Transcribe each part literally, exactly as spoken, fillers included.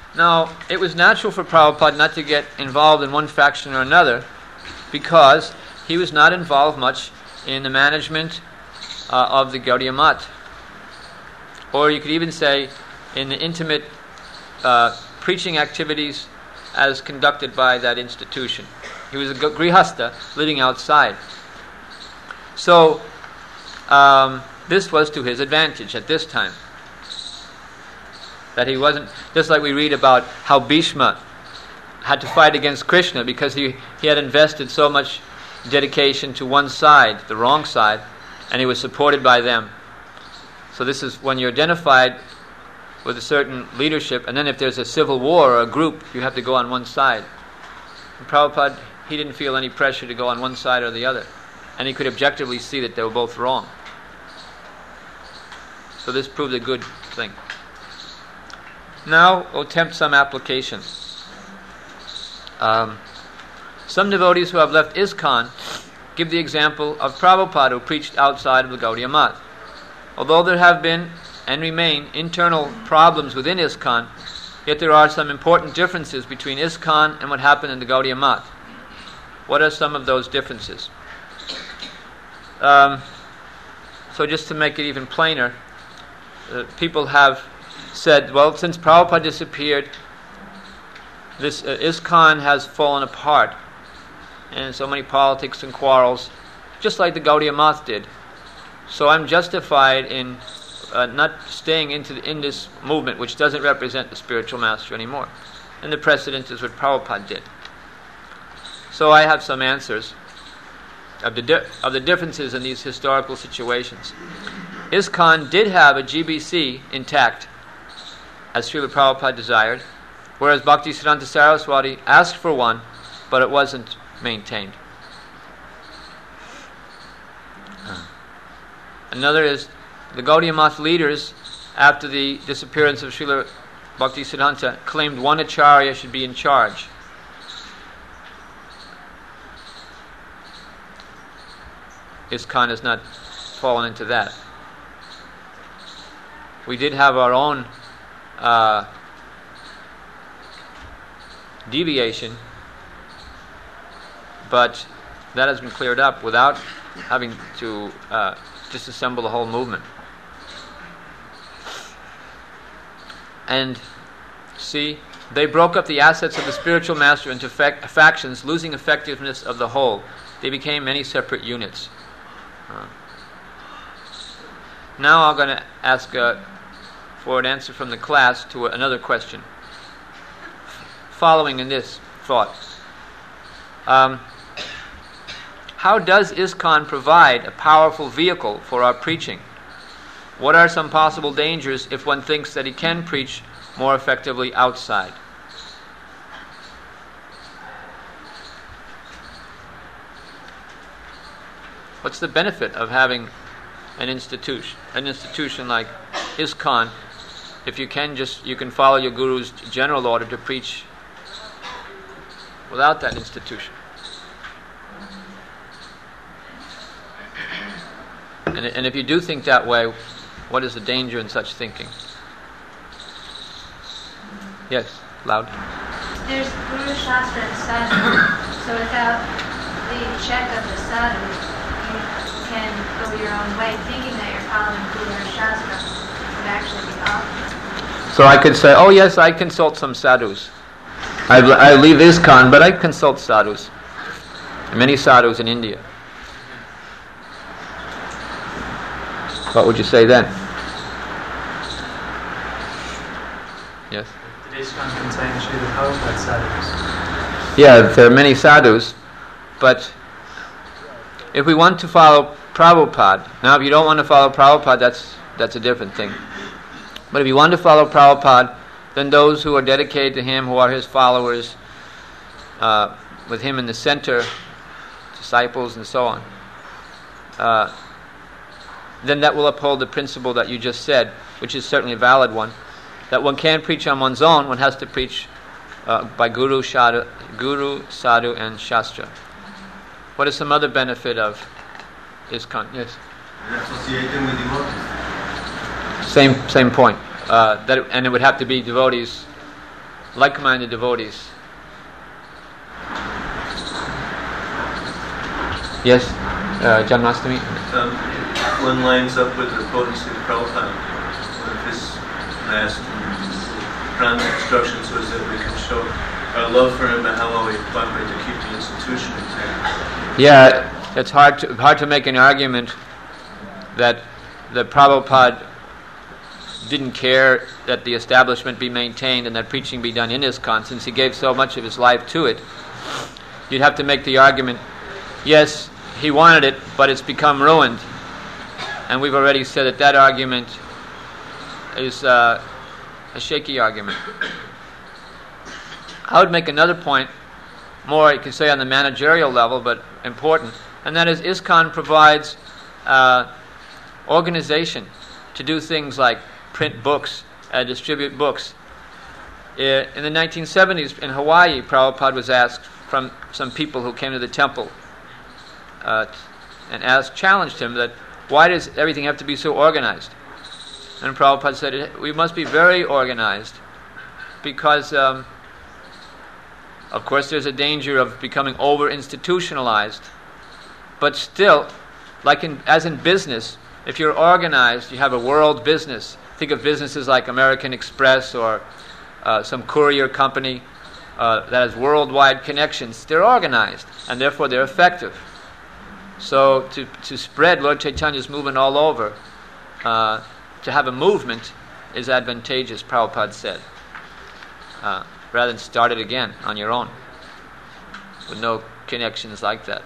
Now, it was natural for Prabhupada not to get involved in one faction or another because he was not involved much in the management uh, of the Gaudiya Math. Or you could even say in the intimate uh, preaching activities as conducted by that institution. He was a grihastha living outside. So, um, this was to his advantage at this time. That he wasn't, just like we read about how Bhishma had to fight against Krishna because he, he had invested so much dedication to one side, the wrong side, and he was supported by them. So this is when you're identified with a certain leadership, and then if there's a civil war or a group, you have to go on one side. And Prabhupada, he didn't feel any pressure to go on one side or the other, and he could objectively see that they were both wrong. So this proved a good thing. Now we'll attempt some application. Um, some devotees who have left ISKCON give the example of Prabhupada, who preached outside of the Gaudiya Math. Although there have been and remain internal problems within ISKCON, yet there are some important differences between ISKCON and what happened in the Gaudiya Math. What are some of those differences? Um, so just to make it even plainer, uh, people have said, well, since Prabhupada disappeared, this uh, ISKCON has fallen apart, and so many politics and quarrels, just like the Gaudiya Math did. So I'm justified in uh, not staying into the, in this movement, which doesn't represent the spiritual master anymore. And the precedent is what Prabhupada did. So I have some answers of the di- of the differences in these historical situations. ISKCON did have a G B C intact, as Srila Prabhupada desired, whereas Bhaktisiddhanta Saraswati asked for one, but it wasn't maintained. Another is the Gaudiya Math leaders, after the disappearance of Srila Bhaktisiddhanta, claimed one acharya should be in charge. ISKCON has not fallen into that. We did have our own uh, deviation, but that has been cleared up without having to uh, disassemble the whole movement. And see, they broke up the assets of the spiritual master into fac- factions, losing effectiveness of the whole. They became many separate units. Uh, now I'm going to ask uh, for an answer from the class to another question. Following in this thought. Um, how does ISKCON provide a powerful vehicle for our preaching? What are some possible dangers if one thinks that he can preach more effectively outside? What's the benefit of having an institution, an institution like ISKCON, if you can just you can follow your guru's general order to preach without that institution? And, and if you do think that way, what is the danger in such thinking? Yes, loud. There's Guru Shastra and Sadhu, so without the check of the Sadhu, you can go your own way, thinking that you're following Guru Shastra would actually be off. So I could say, oh yes, I consult some sadhus. I, I leave ISKCON, but I consult sadhus. Many sadhus in India. What would you say then? Yes? Did ISKCON contain Srila Prabhupada's sadhus? Yeah, there are many sadhus, but if we want to follow Prabhupada, now if you don't want to follow Prabhupada, that's that's a different thing. But if you want to follow Prabhupada, then those who are dedicated to him, who are his followers, uh, with him in the center, disciples and so on, uh, then that will uphold the principle that you just said, which is certainly a valid one, that one can't preach on one's own, one has to preach uh, by Guru, Sadhu, Guru, Sadhu, and Shastra. What is some other benefit of ISKCON? Yes? Associating with devotees. Same same point. Uh, that it, and it would have to be devotees like-minded devotees. Yes, uh, Janmashtami? Um, one lines up with the potency of Prabhupada. One of his last prana instructions was that we can show our love for him and how well we cooperate to keep the institution intact. Yeah, it's hard to, hard to make an argument that the Prabhupada didn't care that the establishment be maintained and that preaching be done in ISKCON, since he gave so much of his life to it. You'd have to make the argument, yes, he wanted it, but it's become ruined. And we've already said that that argument is uh, a shaky argument. I would make another point, more you could say on the managerial level, but important, and that is ISKCON provides uh, organization to do things like print books, uh, distribute books. Uh, in the nineteen seventies in Hawaii, Prabhupada was asked from some people who came to the temple uh, and asked, challenged him that why does everything have to be so organized? And Prabhupada said, we must be very organized because, um, of course, there's a danger of becoming over-institutionalized. But still, like in, as in business, if you're organized, you have a world business. Think of businesses like American Express or uh, some courier company uh, that has worldwide connections. They're organized, and therefore they're effective. So to, to spread Lord Chaitanya's movement all over, uh, to have a movement is advantageous, Prabhupada said, uh, rather than start it again on your own, with no connections like that.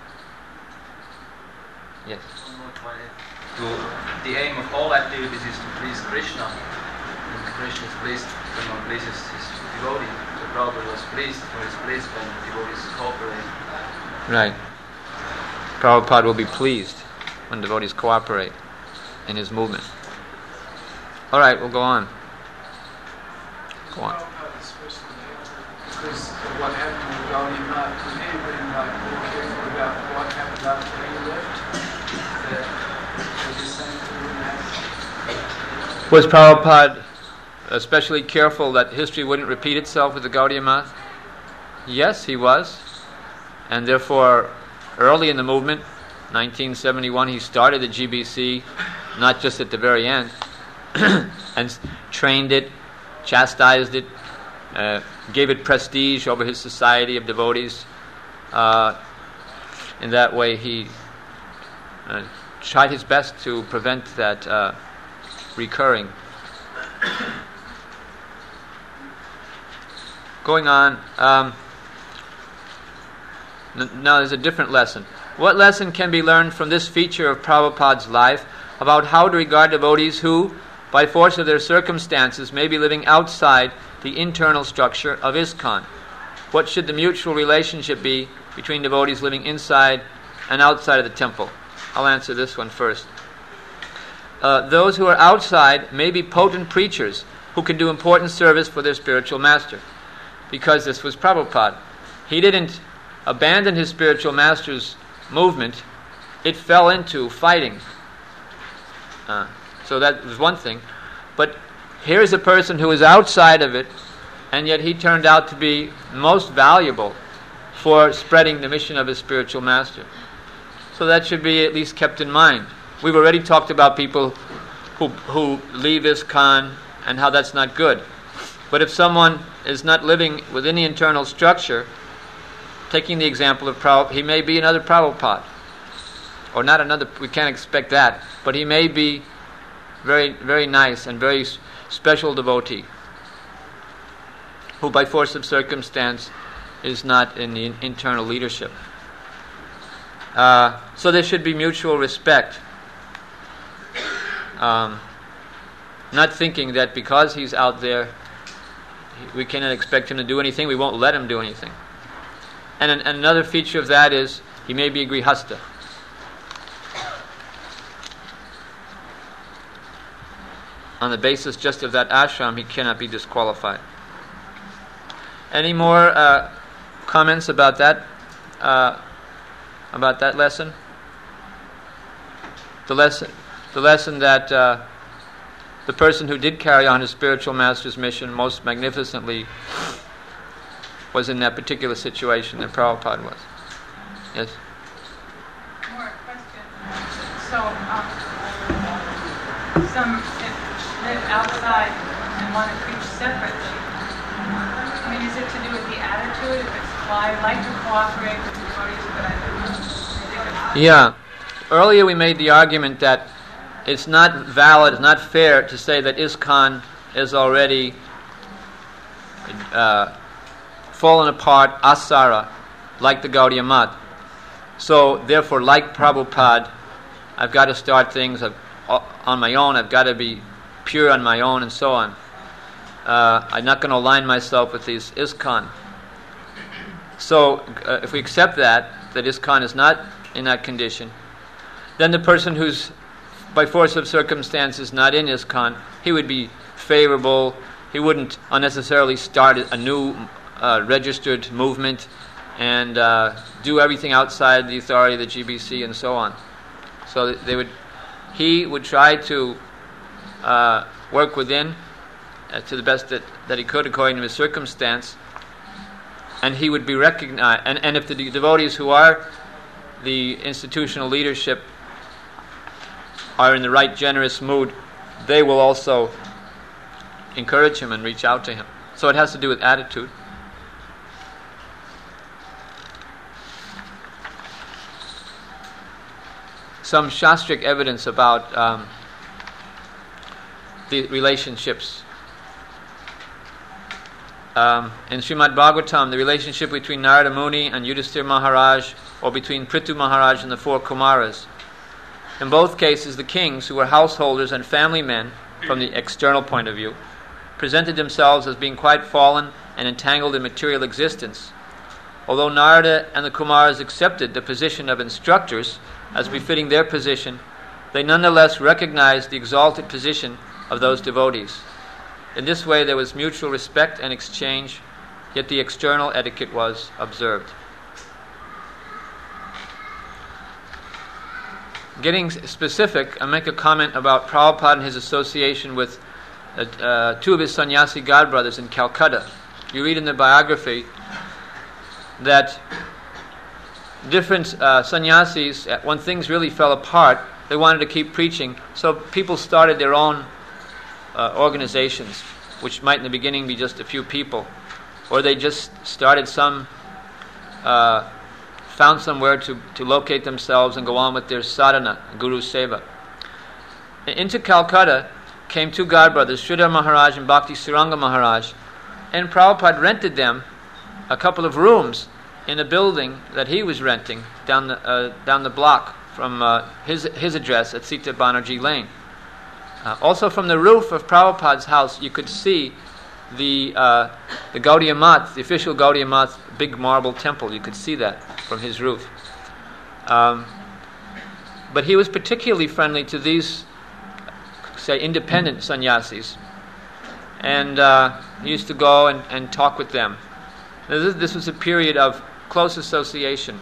Yes? To, the aim of all activities is to please Krishna. And Krishna is pleased when one pleases his devotee. So Prabhupada was pleased or is pleased when devotees cooperate. Right. Prabhupada will be pleased when devotees cooperate in his movement. All right, we'll go on. Go on. Because what happened with Gaudiya Math, was anybody like more careful about what happened after he left? That the same thing wouldn't happen? Was Prabhupada especially careful that history wouldn't repeat itself with the Gaudiya Math? Yes, he was. And therefore, early in the movement, nineteen seventy-one, he started the G B C, not just at the very end, and trained it, chastised it, uh, gave it prestige over his society of devotees. Uh, in that way, he uh, tried his best to prevent that uh, recurring. Going on, um, n- now there's a different lesson. What lesson can be learned from this feature of Prabhupada's life about how to regard devotees who, by force of their circumstances, may be living outside the internal structure of ISKCON? What should the mutual relationship be between devotees living inside and outside of the temple? I'll answer this one first. Uh, those who are outside may be potent preachers who can do important service for their spiritual master, because this was Prabhupada. He didn't abandon his spiritual master's movement. It fell into fighting. Uh, so that was one thing. But here's a person who is outside of it, and yet he turned out to be most valuable for spreading the mission of his spiritual master. So that should be at least kept in mind. We've already talked about people who who leave ISKCON and how that's not good. But if someone is not living within the internal structure, taking the example of Prabhupada, he may be another Prabhupada. Or not another, we can't expect that, but he may be very very nice and very special devotee who by force of circumstance is not in the internal leadership. Uh, so there should be mutual respect. Um, not thinking that because he's out there, we cannot expect him to do anything, we won't let him do anything. And, an, and another feature of that is he may be a grihasta. On the basis just of that ashram, he cannot be disqualified. Any more uh, comments about that? Uh, about that lesson? The lesson, the lesson that uh, the person who did carry on his spiritual master's mission most magnificently was in that particular situation that Prabhupada was. Yes? More question. So, um, some live outside and want to preach separately. I mean, is it to do with the attitude? If it's, well, I like to cooperate with the devotees, but I don't. Yeah. Earlier we made the argument that it's not valid, it's not fair to say that ISKCON is already uh, fallen apart, asara, like the Gaudiya Math. So, therefore, like Prabhupada, I've got to start things on my own, I've got to be pure on my own, and so on. Uh, I'm not going to align myself with these ISKCON. So, uh, if we accept that, that ISKCON is not in that condition, then the person who's by force of circumstances not in ISKCON, he would be favorable, he wouldn't unnecessarily start a new uh, registered movement and uh, do everything outside the authority of the G B C and so on. So they would, he would try to uh, work within uh, to the best that, that he could according to his circumstance, and he would be recognized. And, and if the devotees who are the institutional leadership are in the right generous mood, they will also encourage him and reach out to him. So it has to do with attitude. Some Shastric evidence about um, the relationships. Um, in Srimad Bhagavatam, the relationship between Narada Muni and Yudhisthira Maharaj, or between Prithu Maharaj and the four Kumaras. In both cases, the kings, who were householders and family men from the external point of view, presented themselves as being quite fallen and entangled in material existence. Although Narada and the Kumaras accepted the position of instructors as befitting their position, they nonetheless recognized the exalted position of those devotees. In this way, there was mutual respect and exchange, yet the external etiquette was observed. Getting specific, I make a comment about Prabhupada and his association with uh, uh, two of his sannyasi godbrothers in Calcutta. You read in the biography that different uh, sannyasis, when things really fell apart, they wanted to keep preaching, so people started their own uh, organizations, which might in the beginning be just a few people, or they just started some uh, found somewhere to, to locate themselves and go on with their sadhana, Guru Seva. Into Calcutta came two godbrothers, Sridhar Maharaj and Bhakti Saranga Maharaj, and Prabhupada rented them a couple of rooms in a building that he was renting down the uh, down the block from uh, his his address at Sita Banerjee Lane. Uh, also from the roof of Prabhupada's house, you could see the uh, the Gaudiya Math, the official Gaudiya Math big marble temple. You could see that from his roof. Um, but he was particularly friendly to these, say, independent sannyasis. And uh, he used to go and, and talk with them. This, this was a period of close association.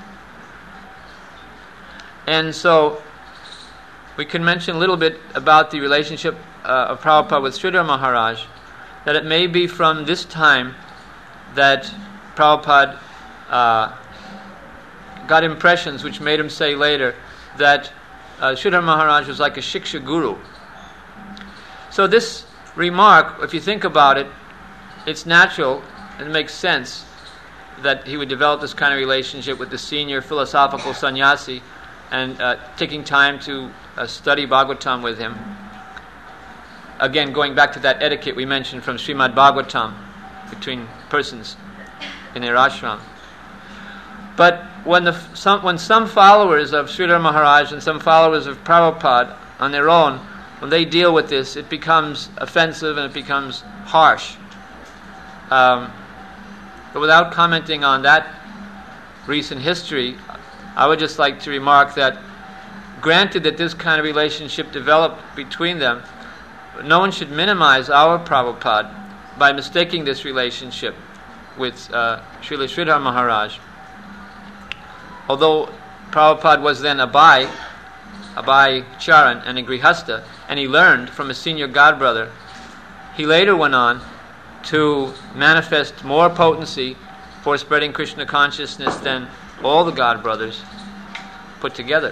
And so we can mention a little bit about the relationship uh, of Prabhupada with Sridhar Maharaj, that it may be from this time that Prabhupada uh, got impressions which made him say later that uh, Sridhar Maharaj was like a Shiksha Guru. So this remark, if you think about it, it's natural and it makes sense that he would develop this kind of relationship with the senior philosophical sannyasi and uh, taking time to uh, study Bhagavatam with him. Again, going back to that etiquette we mentioned from Srimad Bhagavatam between persons in their ashram. But when the some, when some followers of Sridhar Maharaj and some followers of Prabhupada on their own, when they deal with this, it becomes offensive and it becomes harsh. Um, but without commenting on that recent history, I would just like to remark that, granted that this kind of relationship developed between them, no one should minimize our Prabhupada by mistaking this relationship with uh, Srila Sridhar Maharaj. Although Prabhupada was then a Bai, Abhay Charan and a Grihastha, and he learned from a senior godbrother, he later went on to manifest more potency for spreading Krishna consciousness than all the godbrothers put together.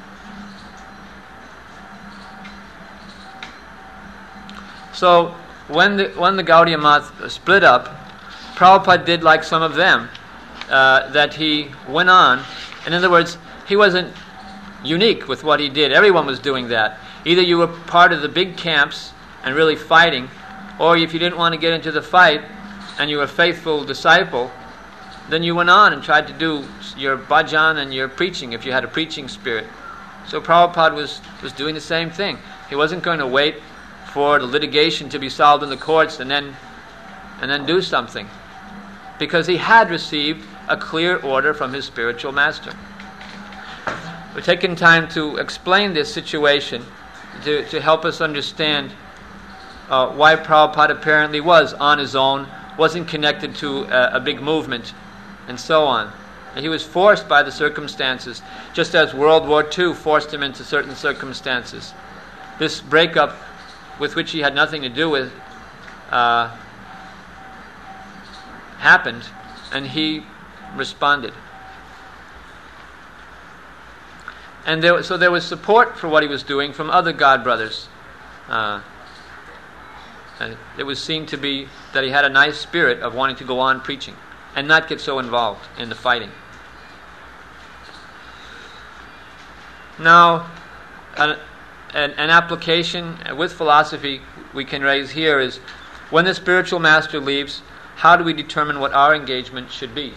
So when the when the Gaudiya Math split up, Prabhupada did like some of them, uh, that he went on. In other words, he wasn't unique with what he did. Everyone was doing that. Either you were part of the big camps and really fighting, or if you didn't want to get into the fight and you were a faithful disciple, then you went on and tried to do your bhajan and your preaching if you had a preaching spirit. So Prabhupada was, was doing the same thing. He wasn't going to wait for the litigation to be solved in the courts and then and then do something, because he had received a clear order from his spiritual master. We're taking time to explain this situation to, to help us understand uh, why Prabhupada apparently was on his own, wasn't connected to a, a big movement, and so on. And he was forced by the circumstances, just as World War Two forced him into certain circumstances. This breakup, with which he had nothing to do with, uh, happened, and he responded. And there, so there was support for what he was doing from other godbrothers. Uh, and it was seen to be that he had a nice spirit of wanting to go on preaching and not get so involved in the fighting. Now, an, an, an application with philosophy we can raise here is, when the spiritual master leaves, how do we determine what our engagement should be?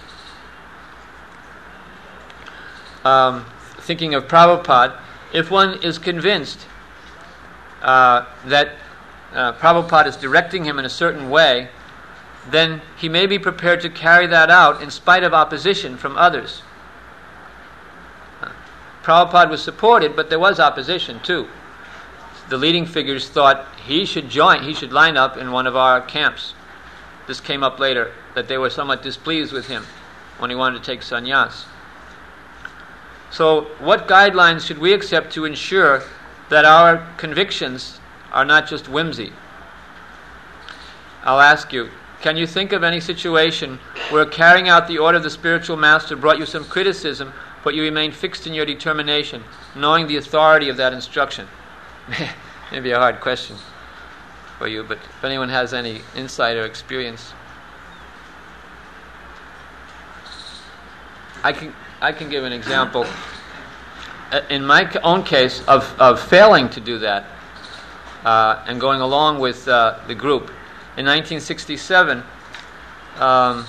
Um, thinking of Prabhupada, if one is convinced uh, that uh, Prabhupada is directing him in a certain way, then he may be prepared to carry that out in spite of opposition from others. Uh, Prabhupada was supported, but there was opposition too. The leading figures thought he should join, he should line up in one of our camps. This came up later, that they were somewhat displeased with him when he wanted to take sannyas. So, what guidelines should we accept to ensure that our convictions are not just whimsy? I'll ask you, can you think of any situation where carrying out the order of the spiritual master brought you some criticism, but you remained fixed in your determination, knowing the authority of that instruction? Maybe a hard question for you, but if anyone has any insight or experience. I can I can give an example. In my own case of, of failing to do that uh, and going along with uh, the group. In nineteen sixty-seven, um,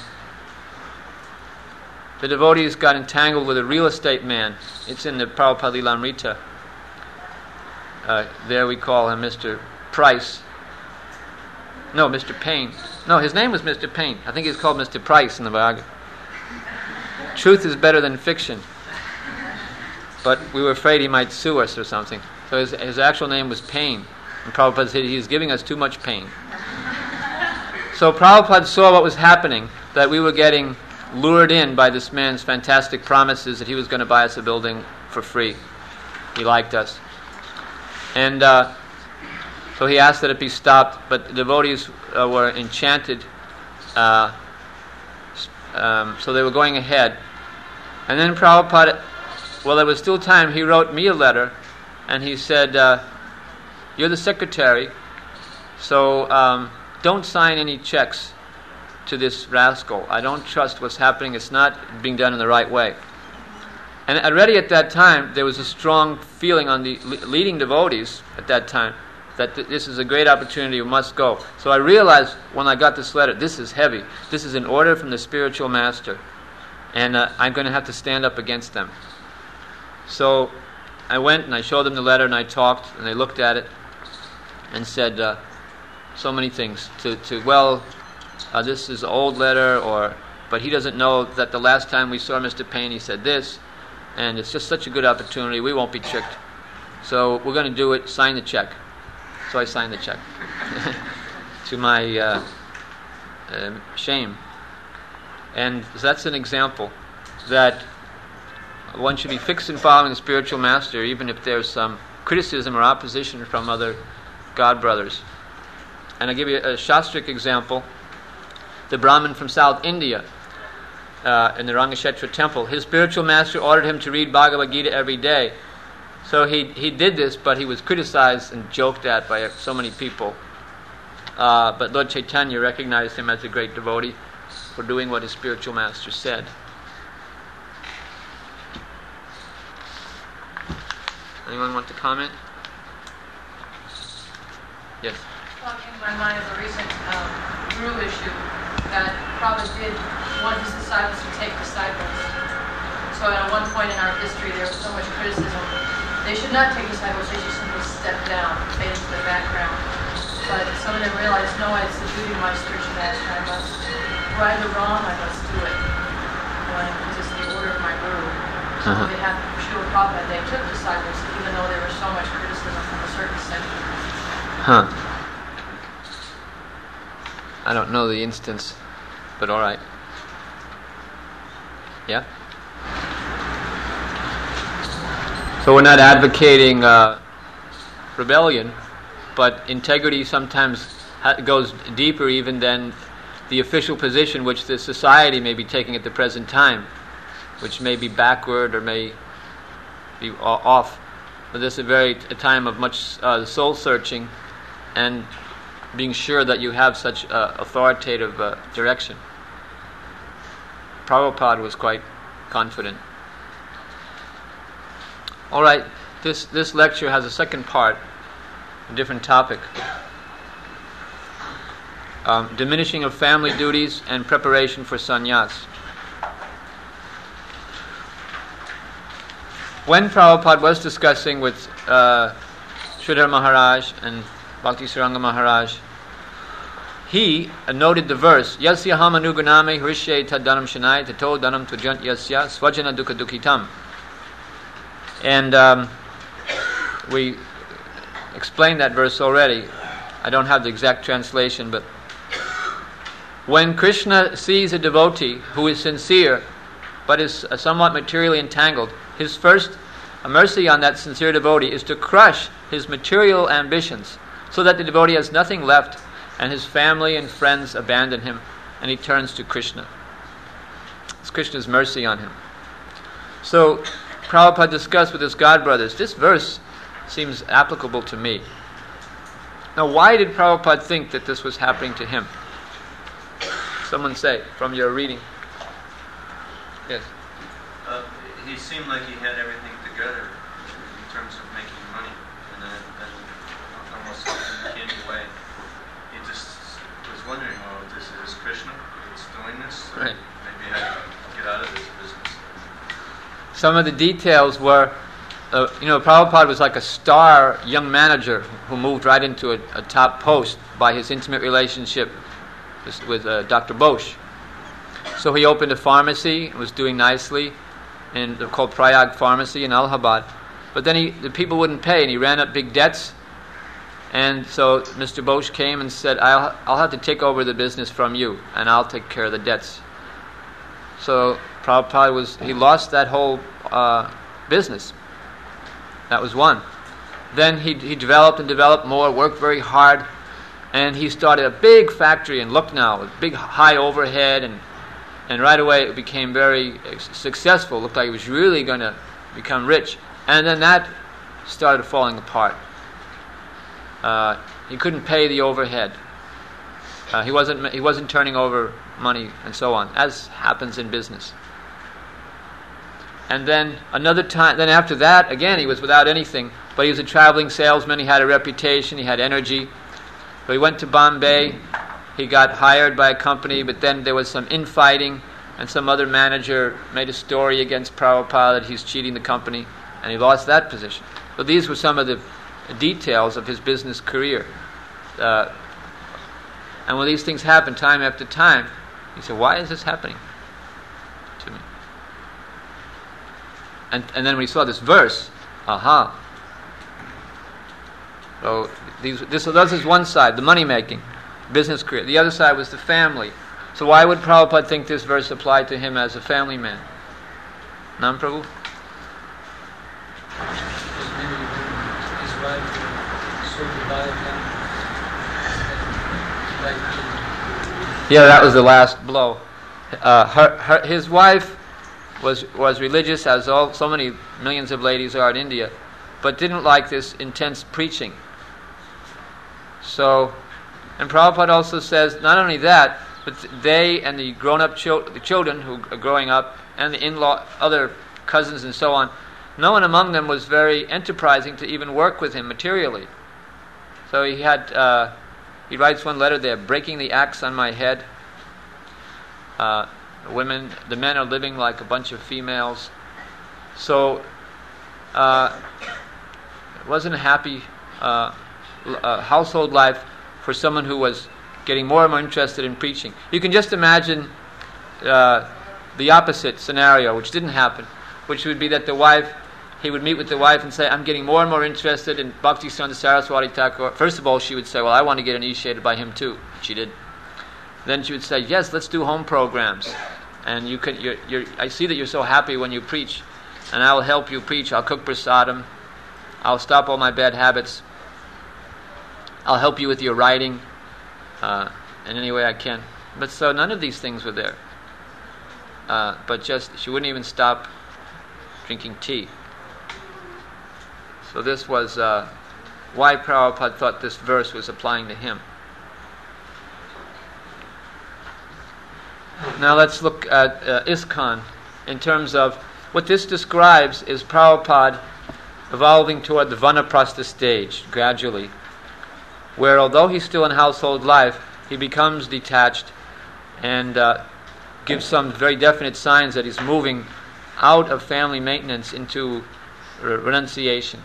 the devotees got entangled with a real estate man. It's in the Prabhupada Lilamrita. Uh, there we call him Mister Price. No, Mister Payne. No, his name was Mister Payne. I think he's called Mister Price in the Bhagavad. Truth is better than fiction. But we were afraid he might sue us or something. So his, his actual name was Payne. And Prabhupada said he's giving us too much pain. So Prabhupada saw what was happening, that we were getting lured in by this man's fantastic promises that he was going to buy us a building for free. He liked us. And uh, so he asked that it be stopped, but the devotees uh, were enchanted. Uh, um, so they were going ahead. And then Prabhupada, well, there was still time, he wrote me a letter, and he said, uh, you're the secretary, so um, don't sign any checks to this rascal. I don't trust what's happening. It's not being done in the right way. And already at that time, there was a strong feeling on the le- leading devotees at that time that th- this is a great opportunity, we must go. So I realized when I got this letter, this is heavy. This is an order from the spiritual master. And uh, I'm going to have to stand up against them. So I went and I showed them the letter and I talked, and they looked at it and said uh, so many things. To, to well, uh, this is an old letter, or but he doesn't know that the last time we saw Mister Payne, he said this, and it's just such a good opportunity, we won't be tricked. So we're going to do it, sign the check. So I signed the check. To my uh, uh, shame. And that's an example that one should be fixed in following the spiritual master, even if there's some criticism or opposition from other God brothers. And I'll give you a Shastric example. The Brahmin from South India, uh, in the Rangashetra temple, his spiritual master ordered him to read Bhagavad Gita every day. So he he did this, but he was criticized and joked at by so many people. Uh, but Lord Chaitanya recognized him as a great devotee for doing what his spiritual master said. Anyone want to comment? Yes. Well, in my mind is a recent um, guru issue that Prabhupada did want his disciples to take disciples. So at one point in our history there was so much criticism. They should not take disciples, they should simply step down, fade into the background. But some of them realized, no, it's the duty of my spiritual master. I must, right or wrong, I must do it. Because it's the order of my guru. So uh-huh. They had Srila Prabhupada, they took disciples, even though there was so much criticism from a certain section. Huh. I don't know the instance, but all right. Yeah? So we're not advocating uh, rebellion, but integrity sometimes ha- goes deeper even than the official position which the society may be taking at the present time, which may be backward or may be off. But this is a very a time of much uh, soul searching and being sure that you have such uh, authoritative uh, direction. Prabhupada was quite confident. All right, this this lecture has a second part, a different topic. Um, diminishing of family duties and preparation for sannyas. When Prabhupada was discussing with uh, Sridhar Maharaj and Bhakti Saranga Maharaj, he uh, noted the verse, Yasya ham anuguname hrishe tad dhanam shanai tato dhanam tvajant yasya svajana dukha dukhitam. And um, we explained that verse already. I don't have the exact translation, but when Krishna sees a devotee who is sincere but is uh, somewhat materially entangled, his first uh, mercy on that sincere devotee is to crush his material ambitions so that the devotee has nothing left and his family and friends abandon him and he turns to Krishna. It's Krishna's mercy on him. So Prabhupada discussed with his God brothers, this verse seems applicable to me. Now why did Prabhupada think that this was happening to him? Someone say, from your reading. Yes. Uh, he seemed like he had everything together in terms of making money, and then, then almost in a candy way. He just was wondering, oh, this is Krishna that's doing this, so right. Maybe I can get out of this business. Some of the details were, uh, you know, Prabhupada was like a star young manager who moved right into a, a top post by his intimate relationship with, with uh, Doctor Bosch. So he opened a pharmacy, was doing nicely, in called Prayag Pharmacy in Allahabad. But then he, the people wouldn't pay, and he ran up big debts. And so Mister Bosch came and said, I'll, I'll have to take over the business from you, and I'll take care of the debts. So Prabhupada was, he lost that whole uh, business. That was one. Then he he developed and developed more, worked very hard, and he started a big factory in Lucknow, with big high overhead, and and right away it became very successful. Looked like he was really going to become rich. And then that started falling apart. Uh, he couldn't pay the overhead. Uh, he wasn't he wasn't turning over money and so on, as happens in business. And then another time, then after that, again, he was without anything, but he was a traveling salesman, he had a reputation, he had energy. So he went to Bombay, he got hired by a company, but then there was some infighting, and some other manager made a story against Prabhupada that he's cheating the company, and he lost that position. So these were some of the details of his business career. Uh, and when these things happen time after time, he said, why is this happening to me? And and then when he saw this verse, aha. So these this so this is one side, the money making, business career. The other side was the family. So why would Prabhupada think this verse applied to him as a family man? Nam Prabhu? Because maybe when his wife uh, saw the diagram, like Yeah, that was the last blow. Uh, her, her, his wife was was religious, as all so many millions of ladies are in India, but didn't like this intense preaching. So, and Prabhupada also says not only that, but they and the grown-up chil- the children who are growing up, and the in-law, other cousins and so on, no one among them was very enterprising to even work with him materially. So he had, uh, he writes one letter there, breaking the axe on my head. Uh, women, the men are living like a bunch of females. So uh, it wasn't a happy uh, uh, household life for someone who was getting more and more interested in preaching. You can just imagine uh, the opposite scenario, which didn't happen, which would be that the wife, he would meet with the wife and say, I'm getting more and more interested in Bhakti Siddhanta Saraswati Thakur. First of all, she would say, well, I want to get initiated by him too. She did. Then she would say, yes, let's do home programs. And you can, you're, you're, I see that you're so happy when you preach, and I'll help you preach. I'll cook prasadam. I'll stop all my bad habits. I'll help you with your writing uh, in any way I can. But so none of these things were there. Uh, but just, she wouldn't even stop drinking tea. So this was uh, why Prabhupada thought this verse was applying to him. Now let's look at uh, ISKCON in terms of what this describes is Prabhupada evolving toward the Vanaprastha stage gradually, where although he's still in household life, he becomes detached and uh, gives some very definite signs that he's moving out of family maintenance into re- renunciation.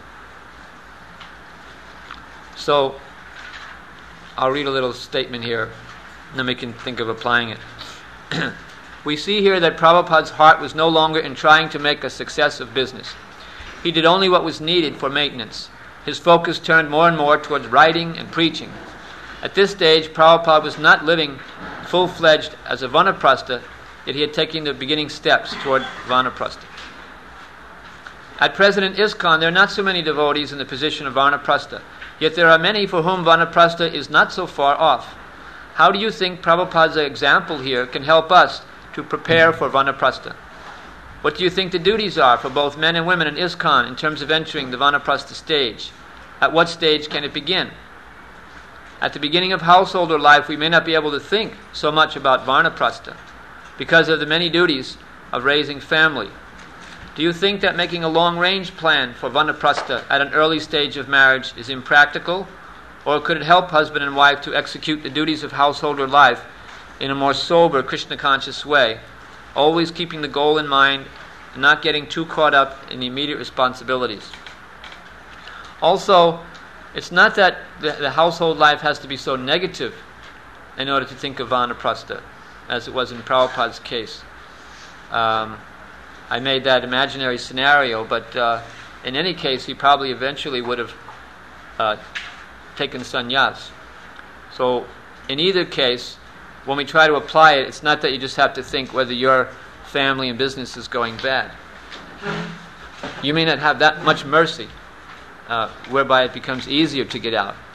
So I'll read a little statement here, and then we can think of applying it. We see here that Prabhupada's heart was no longer in trying to make a success of business. He did only what was needed for maintenance. His focus turned more and more towards writing and preaching. At this stage, Prabhupada was not living full-fledged as a Vanaprastha, yet he had taken the beginning steps toward Vanaprastha. At present in ISKCON, there are not so many devotees in the position of Vanaprastha, yet there are many for whom Vanaprastha is not so far off. How do you think Prabhupada's example here can help us to prepare for Vanaprastha? What do you think the duties are for both men and women in ISKCON in terms of entering the Vanaprastha stage? At what stage can it begin? At the beginning of householder life, we may not be able to think so much about Vanaprastha because of the many duties of raising family. Do you think that making a long-range plan for Vanaprastha at an early stage of marriage is impractical? Or could it help husband and wife to execute the duties of householder life in a more sober, Krishna-conscious way, always keeping the goal in mind and not getting too caught up in the immediate responsibilities? Also, it's not that the, the household life has to be so negative in order to think of Vanaprastha, as it was in Prabhupada's case. Um, I made that imaginary scenario, but uh, in any case, he probably eventually would have uh, taken sannyas. So, in either case, when we try to apply it, it's not that you just have to think whether your family and business is going bad. You may not have that much mercy, uh, whereby it becomes easier to get out.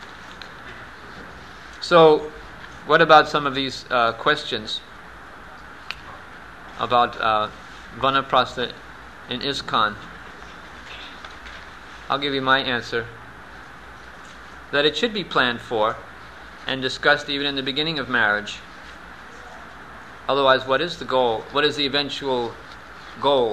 So, what about some of these uh, questions about uh, Vanaprastha in ISKCON? I'll give you my answer. That it should be planned for and discussed even in the beginning of marriage. Otherwise, what is the goal? What is the eventual goal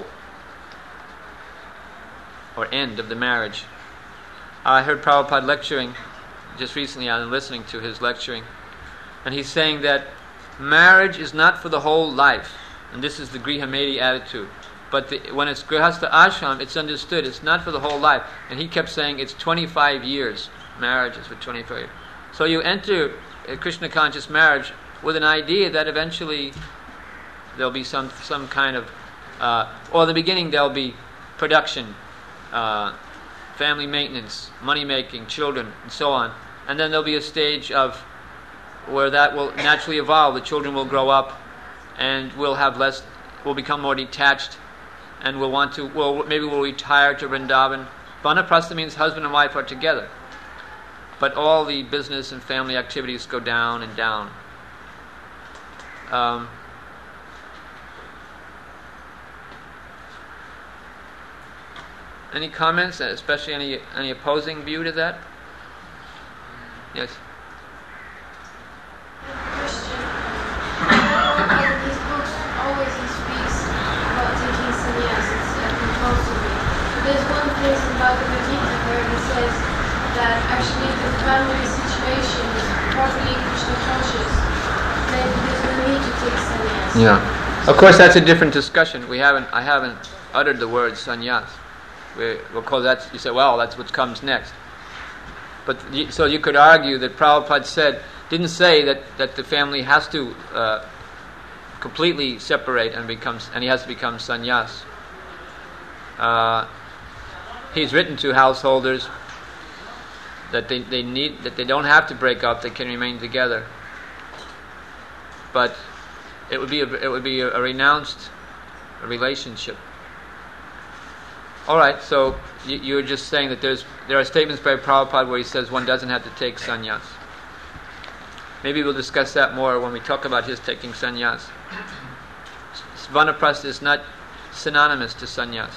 or end of the marriage? I heard Prabhupada lecturing just recently. I was listening to his lecturing, and he's saying that marriage is not for the whole life, and this is the Grihamedi attitude. But the, when it's Grihastha Ashram, it's understood it's not for the whole life. And he kept saying it's twenty-five years. Marriage is for twenty-five years. So you enter a Krishna conscious marriage with an idea that eventually there'll be some some kind of, uh, or in the beginning there'll be production, uh, family maintenance, money making, children, and so on. And then there'll be a stage of where that will naturally evolve. The children will grow up, and will have less, will become more detached, and will want to, well, maybe we'll retire to Vrindavan. Vanaprastha means husband and wife are together. But all the business and family activities go down and down. Um, any comments, especially any any opposing view to that? Yes. Question. In his books, always he speaks about taking sannyas. It's uh, compulsory. There's one place in Bhagavad Gita where he says that actually the family situation is properly Krishna conscious. Then there's no need to take sannyas. Yeah. Of course, that's a different discussion. We haven't. I haven't uttered the word sannyas. We, because that's, you say, well, that's what comes next. But you, so you could argue that Prabhupada said, didn't say that, that the family has to uh, completely separate and becomes, and he has to become sannyas. Uh, he's written to householders that they, they need, that they don't have to break up; they can remain together. But it would be a, it would be a, a renounced relationship. All right, so you, you're just saying that there's there are statements by Prabhupada where he says one doesn't have to take sannyas. Maybe we'll discuss that more when we talk about his taking sannyas. Vanaprastha is not synonymous to sannyas.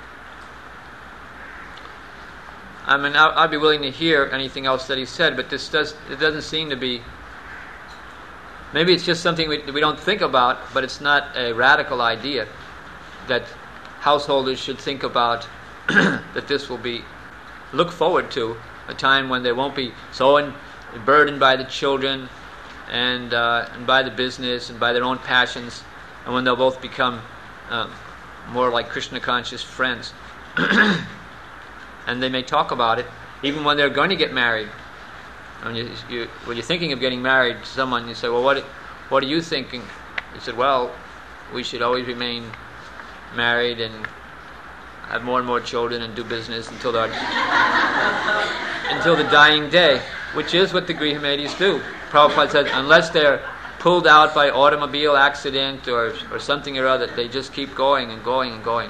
I mean, I'll, I'll be willing to hear anything else that he said, but this does it doesn't seem to be. Maybe it's just something we we don't think about, but it's not a radical idea that householders should think about that this will be, look forward to a time when they won't be so in, burdened by the children and, uh, and by the business and by their own passions, and when they'll both become uh, more like Krishna conscious friends. And they may talk about it even when they're going to get married. When, you, you, when you're thinking of getting married to someone, you say, well, what, what are you thinking? You said, well, we should always remain married and have more and more children and do business until the until the dying day, which is what the Grihamedis do. Prabhupada said, unless they're pulled out by automobile accident or or something or other, they just keep going and going and going,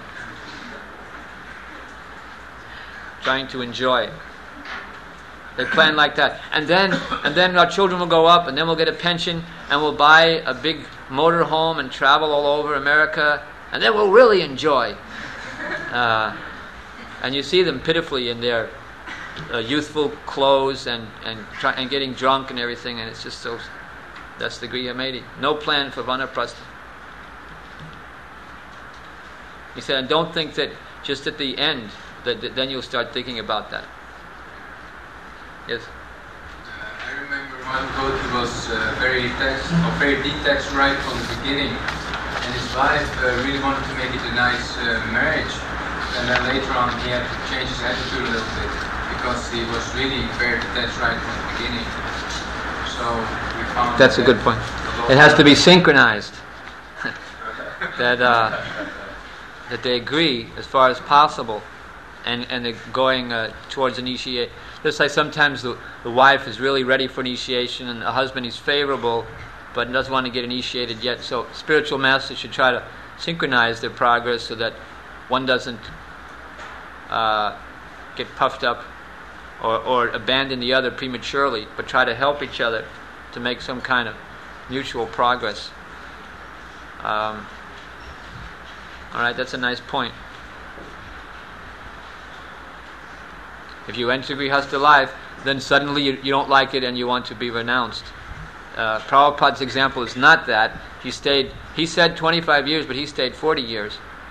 trying to enjoy. They plan like that, and then and then our children will go up, and then we'll get a pension, and we'll buy a big motor home and travel all over America. And then we'll really enjoy. Uh, and you see them pitifully in their uh, youthful clothes and and, try, and getting drunk and everything, and it's just so. That's the Grihamedi. No plan for Vanaprastha. He said, and don't think that just at the end that, that then you'll start thinking about that. Yes. Uh, I remember one devotee was uh, very text, or very detached right from the beginning. And his wife uh, really wanted to make it a nice uh, marriage, and then later on he had to change his attitude a little bit because he was really very detached right from the beginning. So we found that's a good point. It has to be synchronized. that uh, that they agree as far as possible, and and they're going uh, towards initiation. Just like sometimes the the wife is really ready for initiation, and the husband is favorable, but doesn't want to get initiated yet. So spiritual masters should try to synchronize their progress so that one doesn't uh, get puffed up or, or abandon the other prematurely, but try to help each other to make some kind of mutual progress. Um, all right, that's a nice point. If you enter Grihastha life, then suddenly you, you don't like it and you want to be renounced. Uh, Prabhupada's example is not that. He stayed, he said twenty-five years, but he stayed forty years.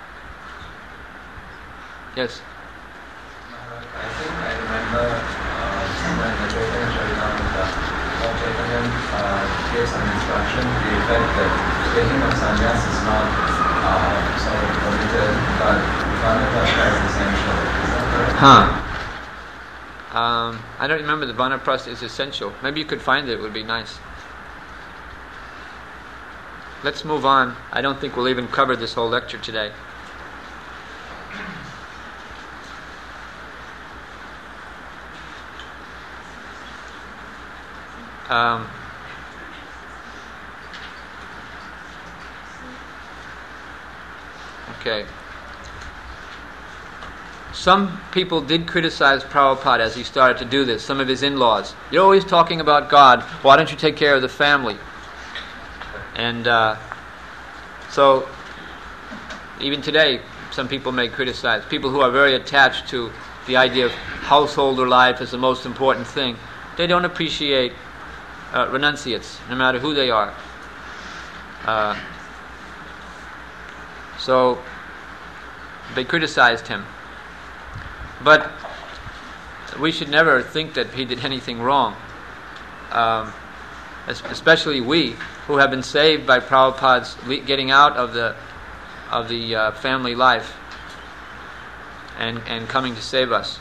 Yes? I think I remember uh, somewhere in the Chaitanya Charitamrita, Lord Chaitanya uh, gave some instruction to the effect that taking of sannyas is not uh, sort of permitted, but vanaprastha is essential. Is that correct? Huh. Um, I don't remember the vanaprastha is essential. Maybe you could find it, it would be nice. Let's move on. I don't think we'll even cover this whole lecture today. Um, okay. some people did criticize Prabhupada as he started to do this, some of his in-laws. You're always talking about God. Why don't you take care of the family? And uh, so, even today, some people may criticize. People who are very attached to the idea of householder life as the most important thing, they don't appreciate uh, renunciates, no matter who they are. Uh, so, they criticized him. But we should never think that he did anything wrong. Um, especially we, who have been saved by Prabhupada's le- getting out of the of the uh, family life and and coming to save us.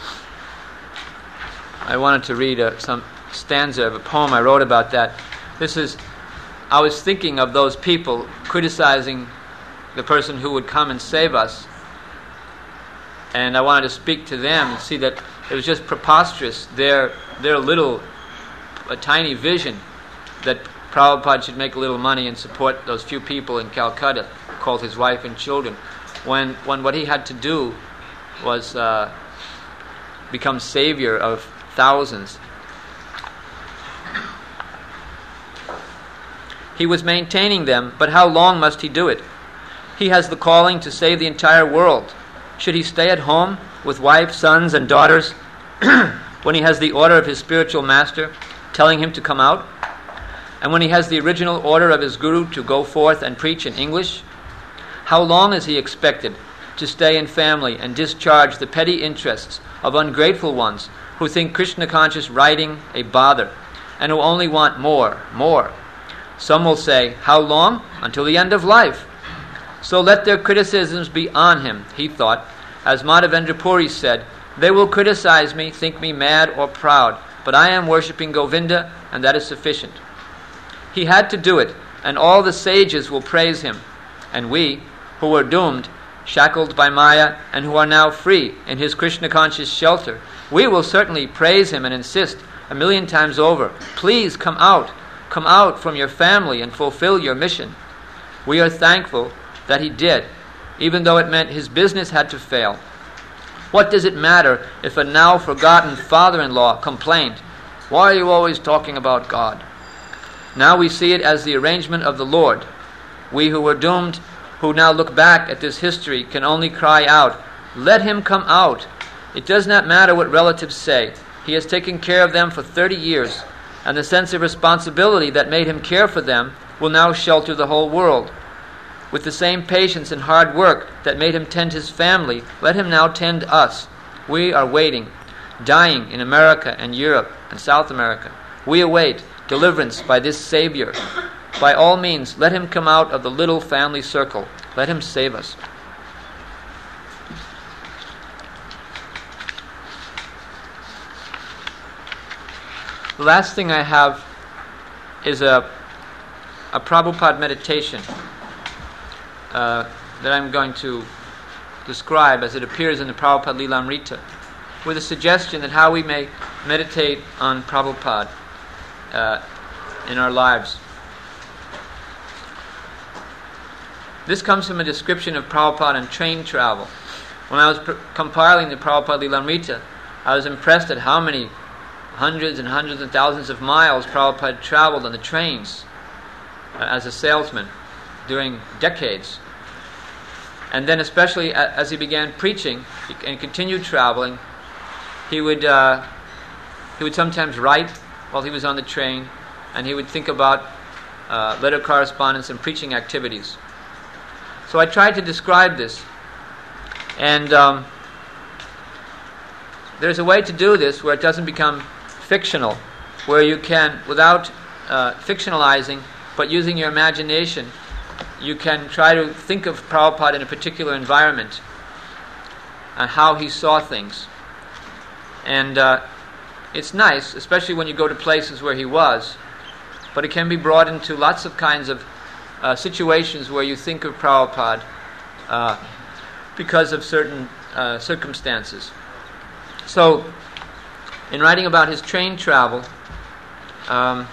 I wanted to read uh, some stanza of a poem I wrote about that. This is, I was thinking of those people criticizing the person who would come and save us, and I wanted to speak to them and see that it was just preposterous, their their little, a tiny vision that Prabhupada should make a little money and support those few people in Calcutta, called his wife and children, when when what he had to do was uh, become savior of thousands. He was maintaining them, but how long must he do it? He has the calling to save the entire world. Should he stay at home with wife, sons, and daughters when he has the order of his spiritual master telling him to come out? And when he has the original order of his guru to go forth and preach in English? How long is he expected to stay in family and discharge the petty interests of ungrateful ones who think Krishna-conscious writing a bother and who only want more, more? Some will say, how long? Until the end of life. So let their criticisms be on him, he thought. As Madhavendra Puri said, they will criticize me, think me mad or proud, but I am worshipping Govinda, and that is sufficient. He had to do it, and all the sages will praise him. And we, who were doomed, shackled by Maya, and who are now free in his Krishna-conscious shelter, we will certainly praise him and insist a million times over, please come out, come out from your family and fulfill your mission. We are thankful that he did, even though it meant his business had to fail. What does it matter if a now forgotten father-in-law complained, why are you always talking about God? Now we see it as the arrangement of the Lord. We who were doomed, who now look back at this history, can only cry out, let him come out. It does not matter what relatives say. He has taken care of them for thirty years, and the sense of responsibility that made him care for them will now shelter the whole world. With the same patience and hard work that made him tend his family, let him now tend us. We are waiting, dying in America and Europe and South America. We await deliverance by this Savior. By all means, let him come out of the little family circle. Let him save us. The last thing I have is a, a Prabhupada meditation uh, that I'm going to describe as it appears in the Prabhupada Lilamrita, with a suggestion that how we may meditate on Prabhupada uh, in our lives. This comes from a description of Prabhupada in train travel. When I was pr- compiling the Prabhupada Lilamrita, I was impressed at how many hundreds and hundreds and thousands of miles Prabhupada traveled on the trains uh, as a salesman during decades. And then especially a- as he began preaching and continued traveling, he would uh, he would sometimes write while he was on the train, and he would think about uh, letter correspondence and preaching activities. So I tried to describe this, and um, there's a way to do this where it doesn't become fictional, where you can, without uh, fictionalizing, but using your imagination, you can try to think of Prabhupada in a particular environment and how he saw things. And uh, it's nice, especially when you go to places where he was, but it can be brought into lots of kinds of uh, situations where you think of Prabhupada uh, because of certain uh, circumstances. So, in writing about his train travel, um,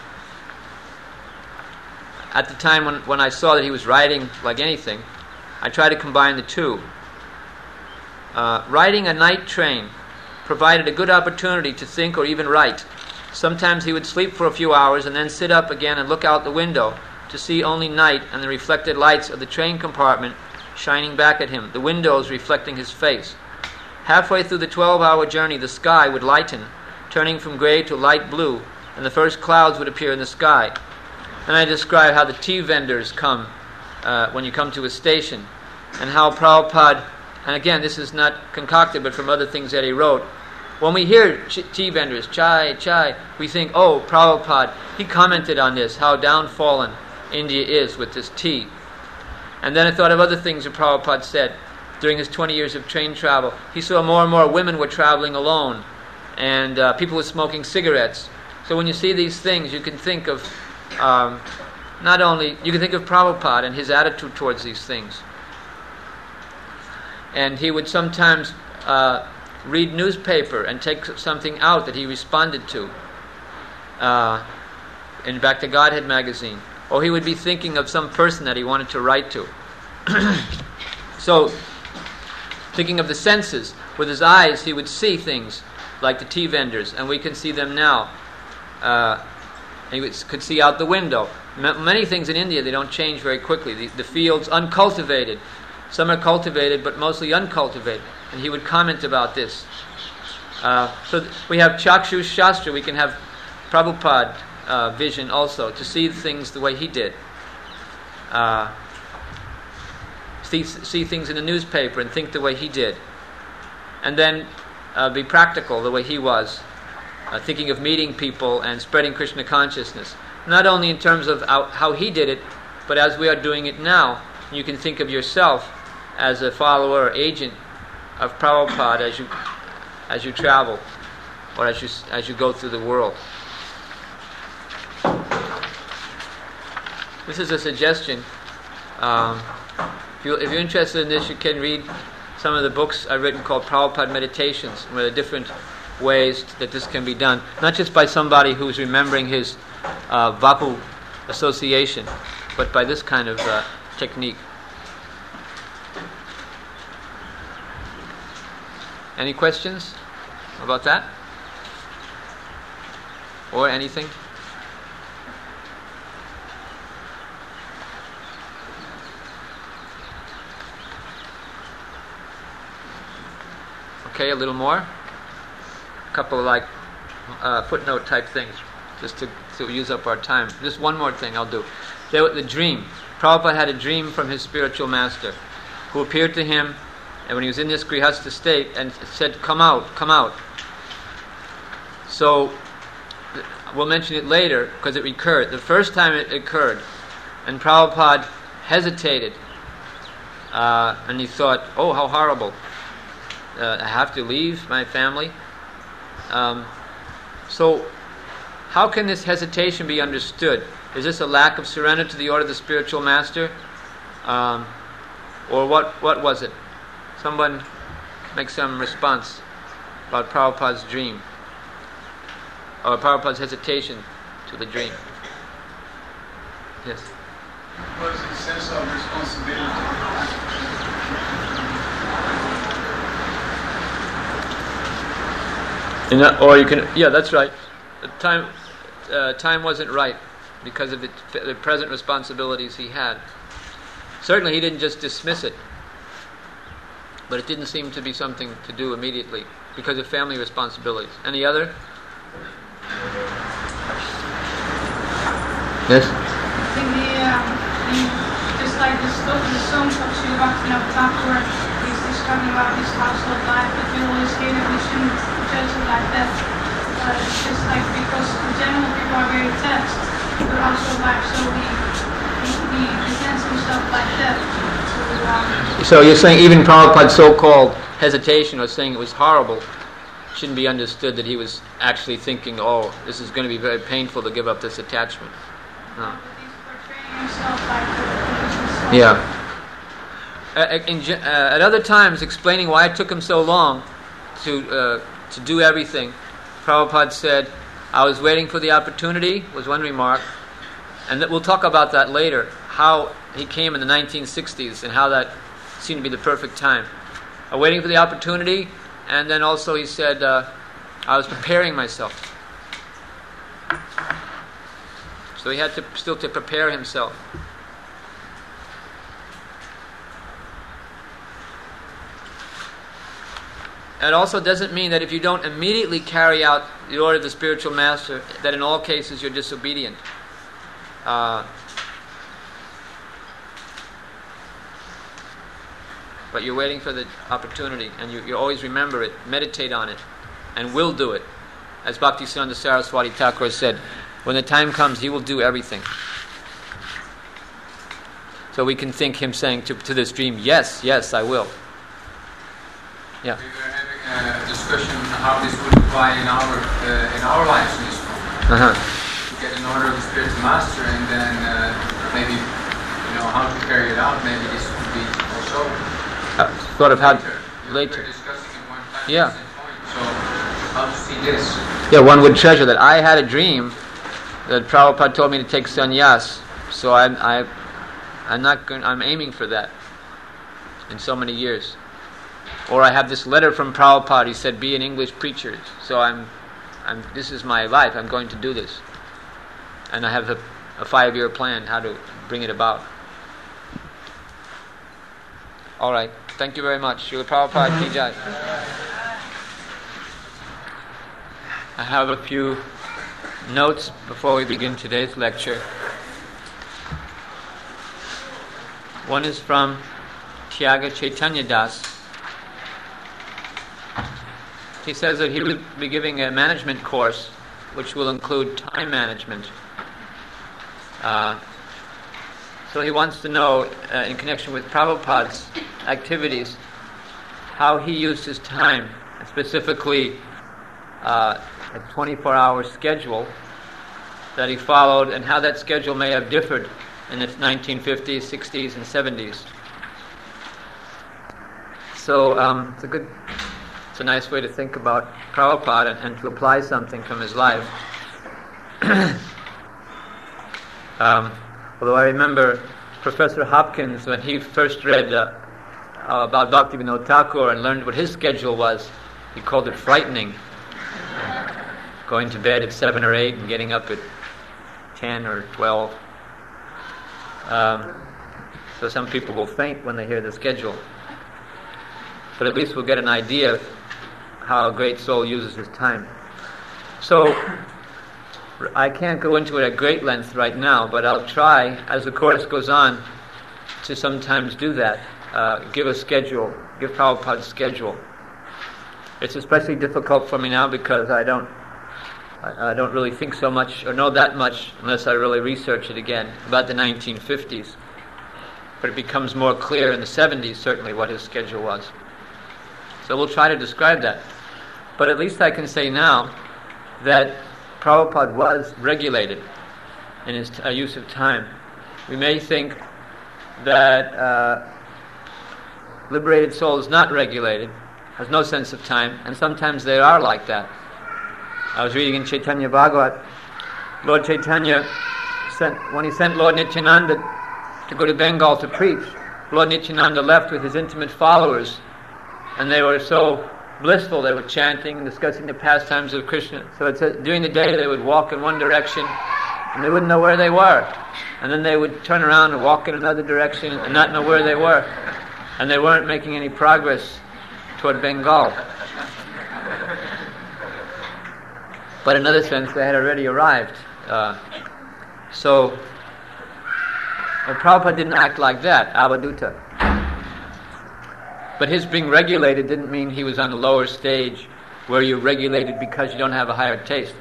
at the time when, when I saw that he was writing like anything, I tried to combine the two. Uh, riding a night train provided a good opportunity to think or even write. Sometimes he would sleep for a few hours and then sit up again and look out the window to see only night and the reflected lights of the train compartment shining back at him, the windows reflecting his face. Halfway through the twelve-hour journey, the sky would lighten, turning from gray to light blue, and the first clouds would appear in the sky. And I describe how the tea vendors come uh, when you come to a station, and how Prabhupada, and again, this is not concocted, but from other things that he wrote, when we hear ch- tea vendors, chai, chai, we think, oh, Prabhupada, he commented on this, how downfallen India is with this tea. And then I thought of other things that Prabhupada said during his twenty years of train travel. He saw more and more women were traveling alone, and uh, people were smoking cigarettes. So when you see these things, you can think of um, not only, you can think of Prabhupada and his attitude towards these things. And he would sometimes uh, read newspaper and take something out that he responded to uh, in Back to Godhead magazine. Or he would be thinking of some person that he wanted to write to. So, thinking of the senses, with his eyes he would see things like the tea vendors, and we can see them now. Uh, he would, could see out the window. M- many things in India, they don't change very quickly. The, the fields uncultivated. Some are cultivated, but mostly uncultivated. And he would comment about this. Uh, so th- we have Chakshu Shastra. We can have Prabhupada uh, vision also, to see things the way he did. Uh, see, see things in the newspaper and think the way he did. And then uh, be practical the way he was. Uh, thinking of meeting people and spreading Krishna consciousness. Not only in terms of how, how he did it, but as we are doing it now. You can think of yourself as a follower or agent of Prabhupada as you as you travel, or as you as you go through the world. This is a suggestion. Um, if, you, if you're interested in this, you can read some of the books I've written called Prabhupada Meditations, where there are different ways that this can be done, not just by somebody who's remembering his uh, Vapu association, but by this kind of uh, technique. Any questions about that? Or anything? Okay, a little more. A couple of like uh, footnote type things, just to, to use up our time. Just one more thing I'll do. There, the dream. Prabhupada had a dream from his spiritual master, who appeared to him, and when he was in this grihastha state, and said, "Come out, come out." So we'll mention it later because it recurred. The first time it occurred, and Prabhupada hesitated, uh, and he thought, "Oh, how horrible! Uh, I have to leave my family." Um, so, how can this hesitation be understood? Is this a lack of surrender to the order of the spiritual master? Um, or what, what was it? Someone make some response about Prabhupada's dream, or Prabhupada's hesitation to the dream. Yes? It was a sense of responsibility. In that, or you can, yeah, that's right. The time, uh, time wasn't right because of the, the present responsibilities he had. Certainly, he didn't just dismiss it, but it didn't seem to be something to do immediately because of family responsibilities. Any other? Yes. I think the, um, the just like the, sto- the songs of Sri Bhaktivinoda Thakur, he's describing about his household life, that we always hear that we shouldn't judge it like that. Uh, it's just like because in general people are very attached to the household life, so he he, he presents himself like that. So, um, so you're saying even Prabhupada's so-called hesitation or saying it was horrible shouldn't be understood that he was actually thinking, oh, this is going to be very painful to give up this attachment. No. Yeah. Uh, in, uh, at other times, explaining why it took him so long to uh, to do everything, Prabhupada said, "I was waiting for the opportunity," was one remark, and that we'll talk about that later. How he came in the nineteen sixties and how that seemed to be the perfect time. uh, waiting for the opportunity, and then also he said, uh, I was preparing myself. So he had to still to prepare himself. It also doesn't mean that if you don't immediately carry out the order of the spiritual master, that in all cases you're disobedient. Uh, but you're waiting for the opportunity, and you, you always remember it, meditate on it, and will do it. As Bhaktisiddhanta Saraswati Thakur said, when the time comes, he will do everything. So we can think him saying to, to this dream, yes, yes, I will. Yeah. We were having a discussion how this would apply in our uh, in our lives in this world. Uh-huh. To get an order of the spiritual master, and then uh, maybe you know how to carry it out. Maybe this would be also uh, sort of how later. later. We were discussing at one time. Yeah. So how to see this? Yeah, one would treasure that. I had a dream that Prabhupada told me to take sannyas, so I'm I, I'm not going. I'm aiming for that in so many years. Or I have this letter from Prabhupada. He said, "Be an English preacher." So I'm, I'm. This is my life. I'm going to do this, and I have a, a five-year plan how to bring it about. All right. Thank you very much. Srila Prabhupada Ki Jai. I have a few notes before we begin today's lecture. One is from Tyaga Chaitanya Das. He says that he will be giving a management course which will include time management. Uh, so he wants to know, uh, in connection with Prabhupada's activities, how he used his time, and specifically uh, a twenty-four hour schedule that he followed, and how that schedule may have differed in the nineteen fifties, sixties, and seventies. So um, it's a good, it's a nice way to think about Prabhupada and, and to apply something from his life. um, although I remember Professor Hopkins, when he first read uh, uh, about Bhaktivinoda Thakur and learned what his schedule was, he called it frightening. Going to bed at seven or eight and getting up at ten or twelve. Um, so some people will faint when they hear the schedule. But at least we'll get an idea of how a great soul uses his time. So I can't go into it at great length right now, but I'll try, as the course goes on, to sometimes do that. Uh, give a schedule, give Prabhupada's schedule. It's especially difficult for me now because I don't I, I don't really think so much or know that much unless I really research it again about the nineteen fifties. But it becomes more clear in the seventies, certainly, what his schedule was. So we'll try to describe that. But at least I can say now that Prabhupada was regulated in his t- uh, use of time. We may think that uh, liberated soul is not regulated, has no sense of time, and sometimes they are like that. I was reading in Chaitanya Bhagavat, Lord Chaitanya, sent, when he sent Lord Nityananda to go to Bengal to preach, Lord Nityananda left with his intimate followers, and they were so blissful, they were chanting and discussing the pastimes of Krishna. So it said, during the day they would walk in one direction, and they wouldn't know where they were. And then they would turn around and walk in another direction and not know where they were. And they weren't making any progress toward Bengal. But in another sense, they had already arrived. Uh, so, well, Prabhupada didn't act like that, Avaduta. But his being regulated didn't mean he was on a lower stage where you're regulated because you don't have a higher taste.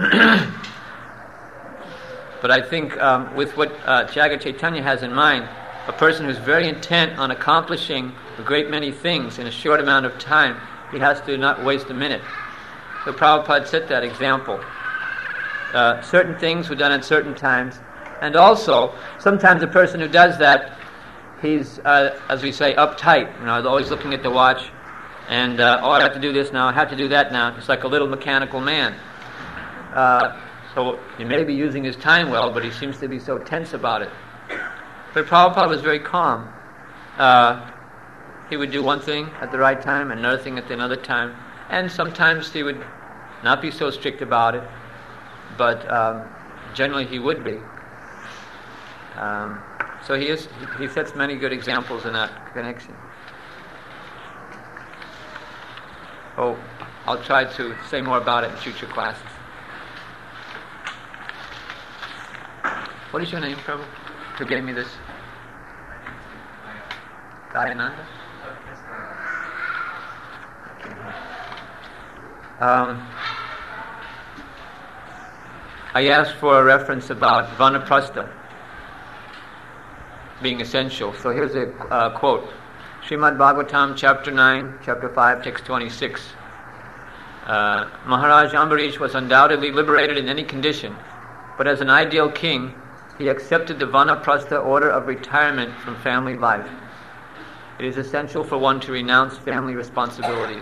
But I think um, with what uh, Tyaga Chaitanya has in mind, a person who's very intent on accomplishing a great many things in a short amount of time, he has to not waste a minute. So Prabhupada set that example. Uh, certain things were done at certain times, and also sometimes a person who does that, he's, uh, as we say, uptight. You know, always looking at the watch, and uh, oh, I have to do this now, I have to do that now. It's like a little mechanical man. Uh, so he may be using his time well, but he seems to be so tense about it. But Prabhupada was very calm. Uh, he would do one thing at the right time and another thing at another time. And sometimes he would not be so strict about it, but um, generally he would be. Um, so he is. He sets many good examples in that connection. Oh, I'll try to say more about it in future classes. What is your name, Prabhu? Who gave me this? Dayananda? Um, I asked for a reference about Vanaprastha being essential. So here's a uh, quote. Srimad Bhagavatam, chapter nine, chapter five, text twenty-six. Uh, Maharaj Ambarish was undoubtedly liberated in any condition, but as an ideal king, he accepted the Vanaprastha order of retirement from family life. It is essential for one to renounce family responsibilities.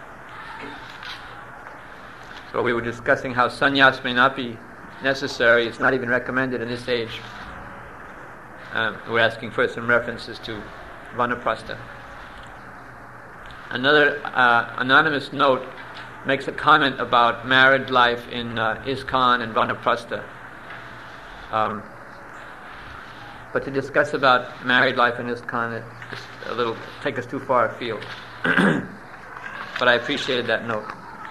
So we were discussing how sannyas may not be necessary. It's not even recommended in this age. Um, we're asking for some references to Vanaprastha. Another uh, anonymous note makes a comment about married life in uh, ISKCON and Vanaprastha. Um, but to discuss about married life in ISKCON, it just a little take us too far afield. But I appreciated that note.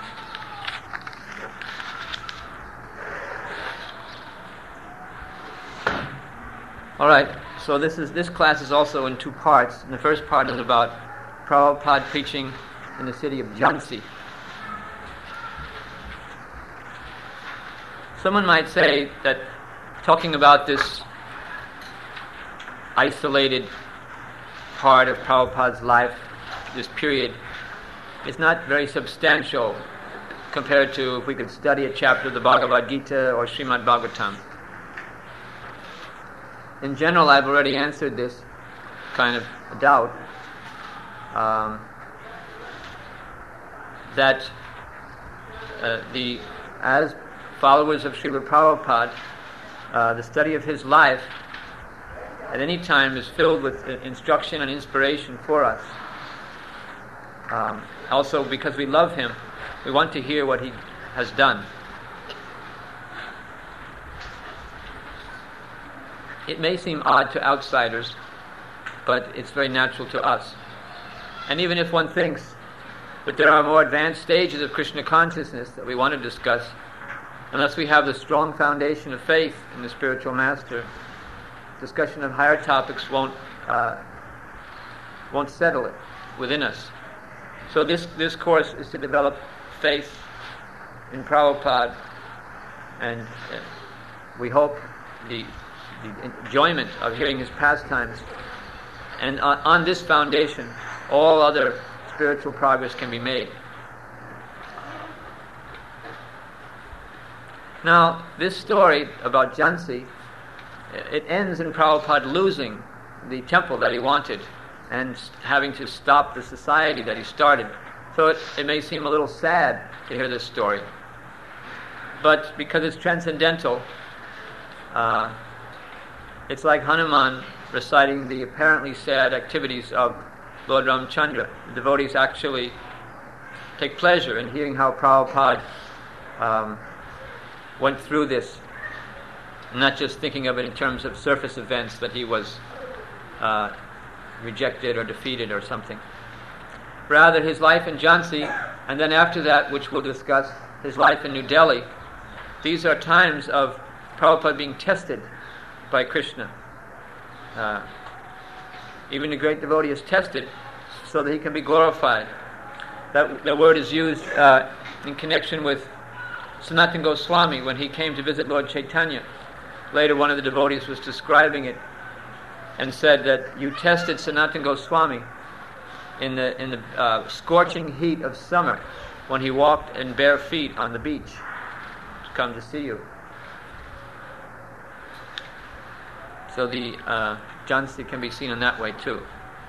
All right. So this is this class is also in two parts. And the first part is about Prabhupada preaching in the city of Jhansi. Someone might say that talking about this isolated part of Prabhupada's life, this period, is not very substantial compared to if we could study a chapter of the Bhagavad Gita or Srimad Bhagavatam. In general, I've already answered this kind of doubt, um, that uh, the as followers of Srila Prabhupada, uh, the study of his life at any time is filled with instruction and inspiration for us. Um, also, because we love him, we want to hear what he has done. It may seem odd to outsiders, but it's very natural to us. And even if one thinks that there are more advanced stages of Krishna consciousness that we want to discuss, unless we have the strong foundation of faith in the spiritual master, discussion of higher topics won't uh, won't settle it within us. So this, this course is to develop faith in Prabhupada, and uh, we hope the the enjoyment of hearing his pastimes. And on, on this foundation, all other spiritual progress can be made. Now, this story about Jhansi, it ends in Prabhupada losing the temple that he wanted and having to stop the society that he started. So it, it may seem a little sad to hear this story. But because it's transcendental, uh, it's like Hanuman reciting the apparently sad activities of Lord Ramchandra. The devotees actually take pleasure in hearing how Prabhupada um, went through this, not just thinking of it in terms of surface events that he was uh, rejected or defeated or something. Rather, his life in Jhansi, and then after that, which we'll discuss, his life in New Delhi, these are times of Prabhupada being tested by Krishna. Uh, even the great devotee is tested so that he can be glorified. That, that word is used uh, in connection with Sanatana Goswami when he came to visit Lord Chaitanya. Later, one of the devotees was describing it and said that you tested Sanatana Goswami in the in the uh, scorching heat of summer when he walked in bare feet on the beach to come to see you. So the uh, Jhansi can be seen in that way too.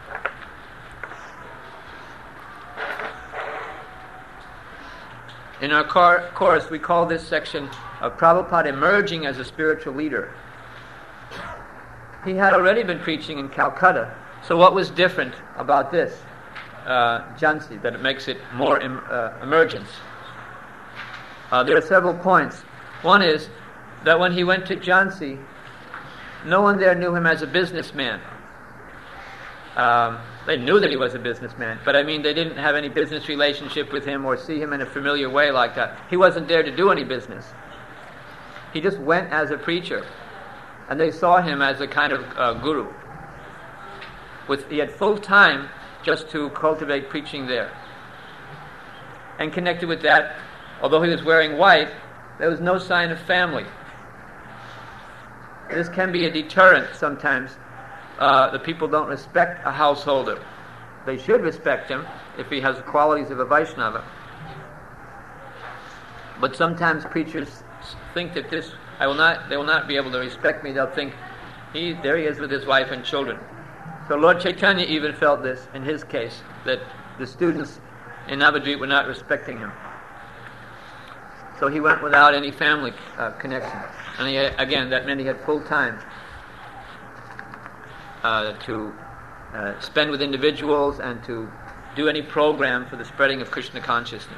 In our car- course, we call this section of Prabhupada emerging as a spiritual leader. He had already been preaching in Calcutta, so what was different about this? uh, Jhansi, that it makes it more em- uh, emergent. Uh, there are several points. One is that when he went to Jhansi, no one there knew him as a businessman. Um, they knew that he was a businessman, but I mean they didn't have any business relationship with him or see him in a familiar way like that. He wasn't there to do any business. He just went as a preacher, and they saw him as a kind of uh, guru. With, he had full time just to cultivate preaching there. And connected with that, although he was wearing white, there was no sign of family. This can be a deterrent sometimes. Uh, the people don't respect a householder. They should respect him if he has the qualities of a Vaishnava. But sometimes preachers think that this, I will not, they will not be able to respect me. They'll think, he, there he is with his wife and children. So Lord Chaitanya even felt this in his case, that the students in Navadvip were not respecting him. So he went without any family uh, connection. And he, again, that meant he had full time uh, to uh, spend with individuals and to do any program for the spreading of Krishna consciousness.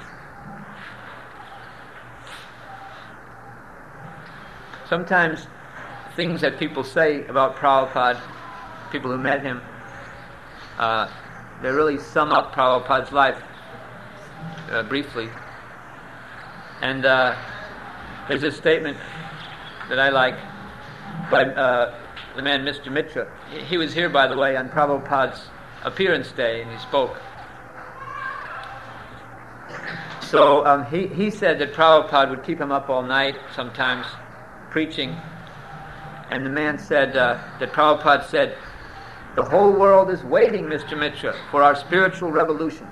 Sometimes things that people say about Prabhupada, people who met him, uh, they really sum up Prabhupada's life uh, briefly. And uh, there's a statement that I like by uh, the man Mister Mitra. He, he was here, by the way, on Prabhupada's appearance day, and he spoke. So um, he, he said that Prabhupada would keep him up all night, sometimes, preaching. And the man said uh, that Prabhupada said, "The whole world is waiting, Mister Mitra, for our spiritual revolution."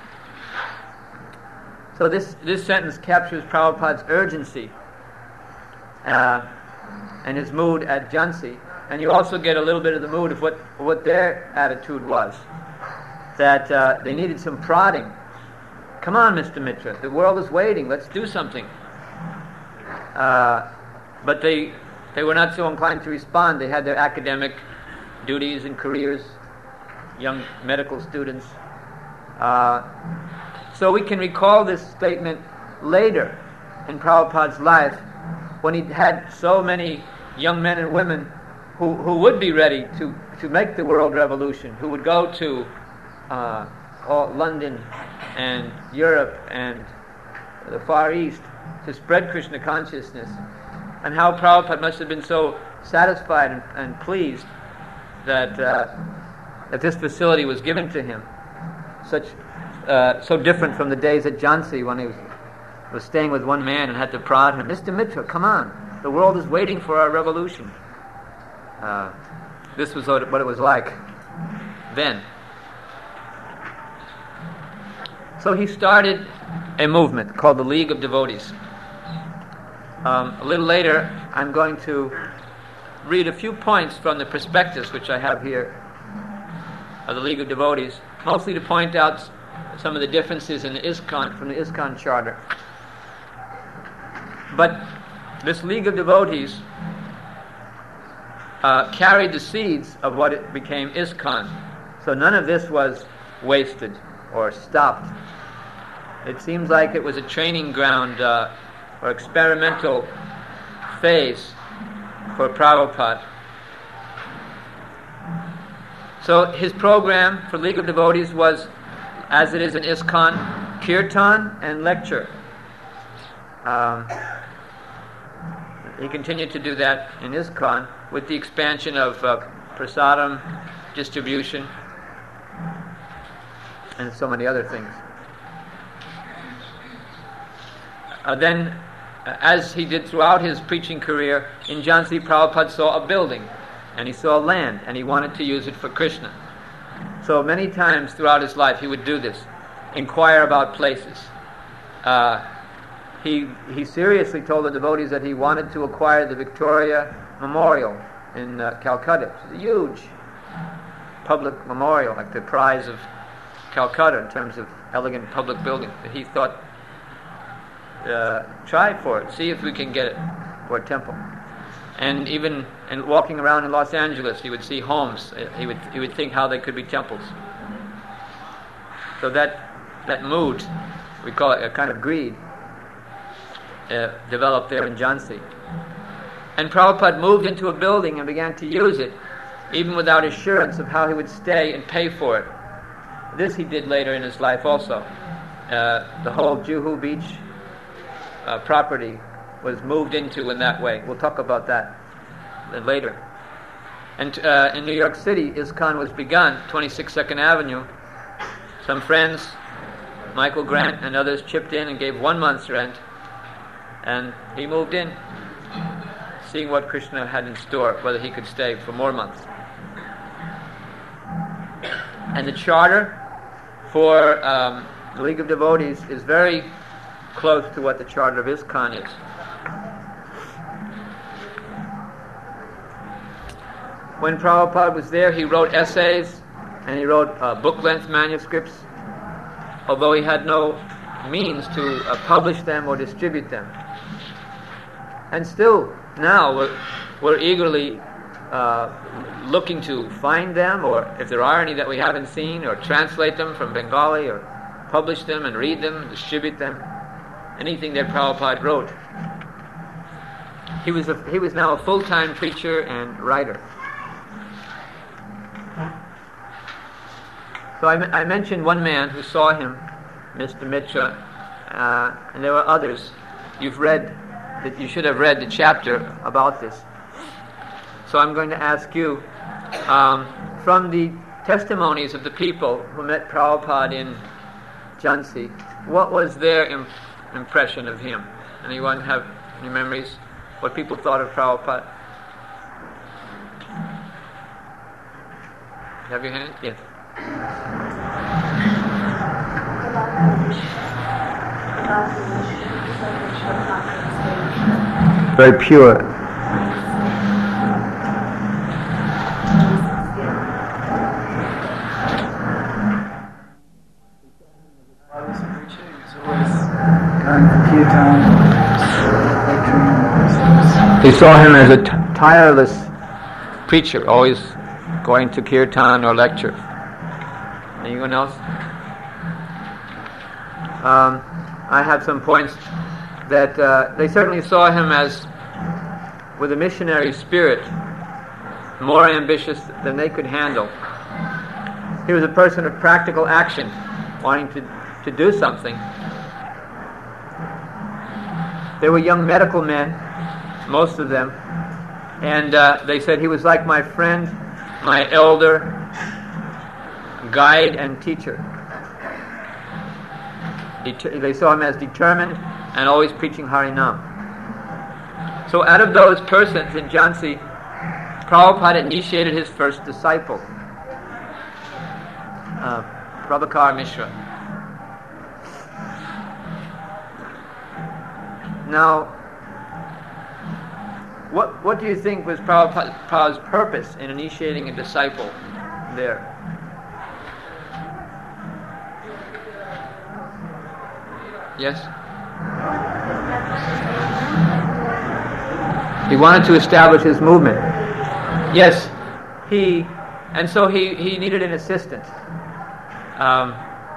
So this, this sentence captures Prabhupada's urgency uh, and his mood at Jhansi. And you also get a little bit of the mood of what, what their attitude was. That uh, they needed some prodding. Come on, Mister Mitra, the world is waiting, let's do something. Uh, but they, they were not so inclined to respond. They had their academic duties and careers, young medical students. Uh, so we can recall this statement later in Prabhupada's life when he had so many young men and women who, who would be ready to, to make the world revolution, who would go to uh, all, London and Europe and the Far East to spread Krishna consciousness, and how Prabhupada must have been so satisfied and, and pleased that uh, that this facility was given to him, such uh, so different from the days at Jhansi when he was, was staying with one man and had to prod him. Mister Mitra, come on, the world is waiting for our revolution. Uh, this was what it, what it was like then. So he started a movement called the League of Devotees. Um, a little later, I'm going to read a few points from the prospectus which I have here of the League of Devotees, mostly to point out some of the differences in the ISKCON from the ISKCON charter. But this League of Devotees uh, carried the seeds of what it became ISKCON. So none of this was wasted or stopped. It seems like it was a training ground uh, or experimental phase for Prabhupada. So his program for League of Devotees was, as it is in ISKCON, kirtan and lecture. Um, he continued to do that in ISKCON with the expansion of uh, prasadam distribution and so many other things. Uh, then, uh, as he did throughout his preaching career, in Jhansi, Prabhupada saw a building, and he saw land, and he wanted to use it for Krishna. So many times throughout his life he would do this, inquire about places. Uh, he he seriously told the devotees that he wanted to acquire the Victoria Memorial in uh, Calcutta. It's a huge public memorial, like the prize of Calcutta in terms of elegant public building. That he thought, uh, try for it, see if we can get it for a temple. And even in walking around in Los Angeles, he would see homes. He would he would think how they could be temples. So that that mood, we call it a kind of greed, uh, developed there in Jhansi. And Prabhupada moved into a building and began to use it, even without assurance of how he would stay and pay for it. This he did later in his life also. Uh, the whole Juhu Beach uh, property was moved into in that way. We'll talk about that later. And uh, in New York City, ISKCON was begun, twenty-six Second Avenue. Some friends, Michael Grant and others, chipped in and gave one month's rent, and he moved in, seeing what Krishna had in store, whether he could stay for more months. And the charter for um, the League of Devotees is very close to what the charter of ISKCON is. When Prabhupada was there, he wrote essays and he wrote uh, book-length manuscripts, although he had no means to uh, publish them or distribute them. And still, now, we're, we're eagerly uh, looking to find them, or if there are any that we haven't seen, or translate them from Bengali, or publish them and read them, distribute them, anything that Prabhupada wrote. He was a, he was now a full-time preacher and writer. So I, I mentioned one man who saw him, Mister Mitra, uh, and there were others. You've read, that you should have read the chapter about this. So I'm going to ask you, um, from the testimonies of the people who met Prabhupada in Jhansi, what was their imp- impression of him? Anyone have any memories? What people thought of Prabhupada? Have your hand? Yes. Very pure. While he's preaching, he's always going for kirtan, lecturing. They saw him as a t- tireless preacher, always going to kirtan or lecture. Anyone else? Um, I have some points that uh, they certainly saw him as, with a missionary spirit, more ambitious than they could handle. He was a person of practical action, wanting to, to do something. They were young medical men, most of them, and uh, they said he was like my friend, my elder, guide and teacher. Det- they saw him as determined and always preaching Harinam. So out of those persons in Jhansi, Prabhupada initiated his first disciple, uh, Prabhakar Mishra. Now, what what do you think was Prabhupada's purpose in initiating a disciple there? Yes? He wanted to establish his movement. Yes, he, and so he, he needed an assistant. Um,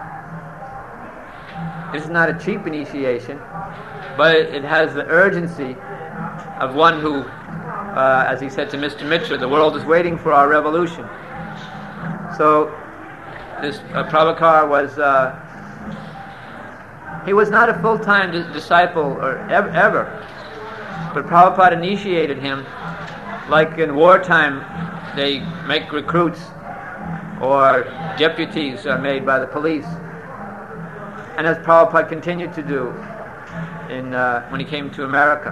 it's not a cheap initiation, but it, it has the urgency of one who, uh, as he said to Mister Mitra, the world is waiting for our revolution. So this uh, Prabhakar was, uh, he was not a full-time di- disciple or ever, ever, but Prabhupada initiated him, like in wartime they make recruits or deputies are made by the police, and as Prabhupada continued to do in uh, when he came to America.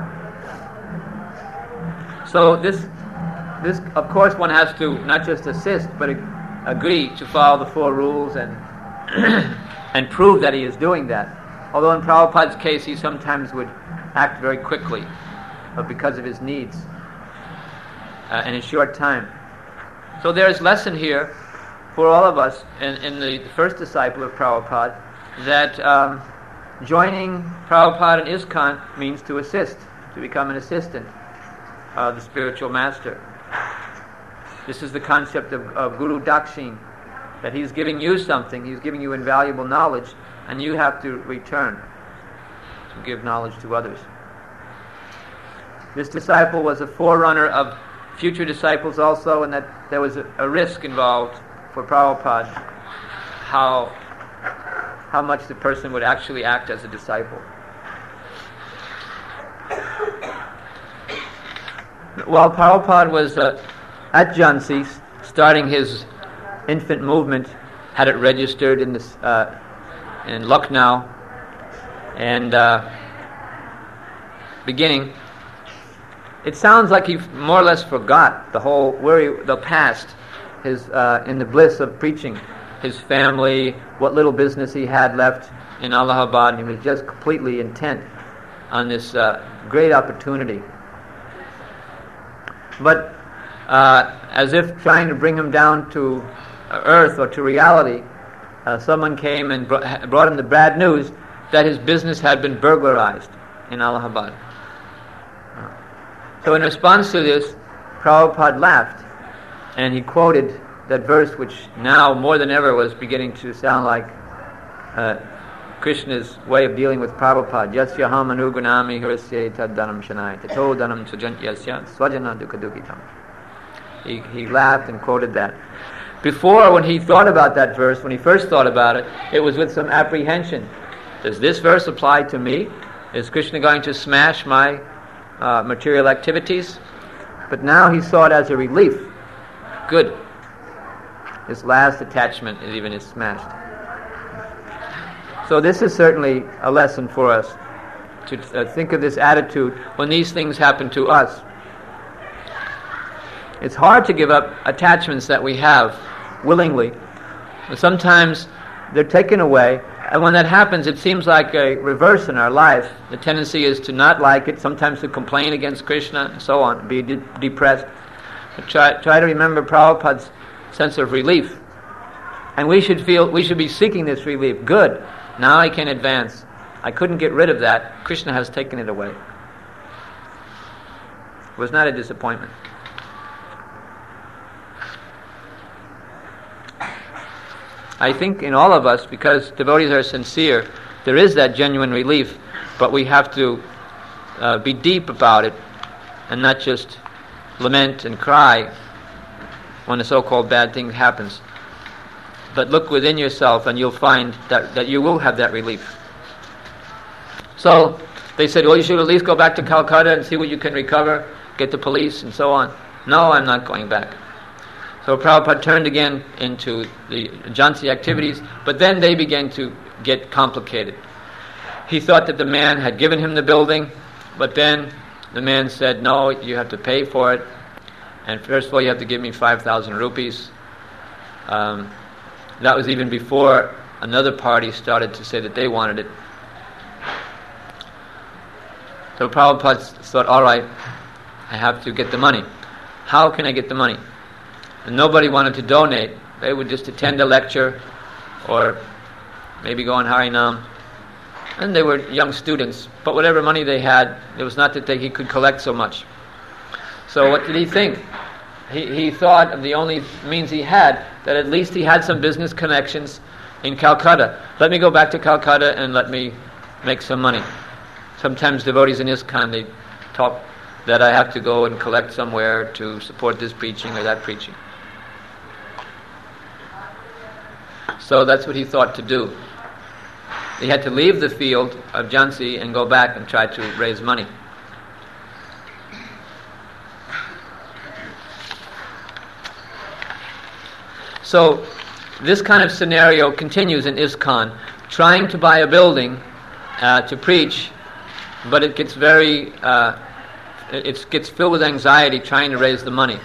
So this, this of course one has to not just assist, but ag- agree to follow the four rules and and prove that he is doing that. Although in Prabhupada's case he sometimes would act very quickly, but because of his needs uh, in a short time. So there is lesson here for all of us in, in the first disciple of Prabhupada, that um, joining Prabhupada in ISKCON means to assist, to become an assistant of the spiritual master. This is the concept of, of Guru Dakshin, that he's giving you something, he's giving you invaluable knowledge, and you have to return to give knowledge to others. This disciple was a forerunner of future disciples also, and that there was a, a risk involved for Prabhupada, how, how much the person would actually act as a disciple. While Prabhupada was uh, at Jhansi, starting his infant movement, had it registered in this uh, in Lucknow, and uh, beginning, it sounds like he more or less forgot the whole where he, the past, his uh, in the bliss of preaching, his family, what little business he had left in Allahabad, and he was just completely intent on this uh, great opportunity. But uh, as if trying to bring him down to earth or to reality, uh, someone came and brought, brought him the bad news that his business had been burglarized in Allahabad. So in response to this, Prabhupada laughed, and he quoted that verse which now more than ever was beginning to sound like uh, Krishna's way of dealing with Prabhupada. Yasya ham anugunami hirasya tad dhanam shanai tato dhanam sujantyasya swajana dukadukitam. He he laughed and quoted that. Before, when he thought about that verse, when he first thought about it, it was with some apprehension. Does this verse apply to me? Is Krishna going to smash my uh, material activities? But now he saw it as a relief. Good. His last attachment is even is smashed. So this is certainly a lesson for us to uh, think of this attitude when these things happen to us. It's hard to give up attachments that we have willingly. Sometimes they're taken away, and when that happens, it seems like a reverse in our life. The tendency is to not like it, sometimes to complain against Krishna, and so on, be de- depressed. But try, try to remember Prabhupada's sense of relief. And we should feel, we should be seeking this relief. Good. Now I can advance. I couldn't get rid of that. Krishna has taken it away. It was not a disappointment. I think in all of us, because devotees are sincere, there is that genuine relief, but we have to uh, be deep about it and not just lament and cry when a so-called bad thing happens. But look within yourself and you'll find that, that you will have that relief. So they said, well, you should at least go back to Calcutta and see what you can recover, get the police and so on. No, I'm not going back. So Prabhupada turned again into the Jhansi activities, but then they began to get complicated. He thought that the man had given him the building, but then the man said, no, you have to pay for it. And first of all, you have to give me five thousand rupees. Um, that was even before another party started to say that they wanted it. So Prabhupada thought, all right, I have to get the money. How can I get the money? And nobody wanted to donate. They would just attend a lecture or maybe go on Harinam. And they were young students. But whatever money they had, it was not that they, he could collect so much. So what did he think? He, he thought of the only means he had, that at least he had some business connections in Calcutta. Let me go back to Calcutta and let me make some money. Sometimes devotees in ISKCON, they talk that I have to go and collect somewhere to support this preaching or that preaching. So that's what he thought to do. He had to leave the field of Jhansi and go back and try to raise money. So this kind of scenario continues in ISKCON, trying to buy a building uh, to preach, but it gets very, uh, it gets filled with anxiety trying to raise the money.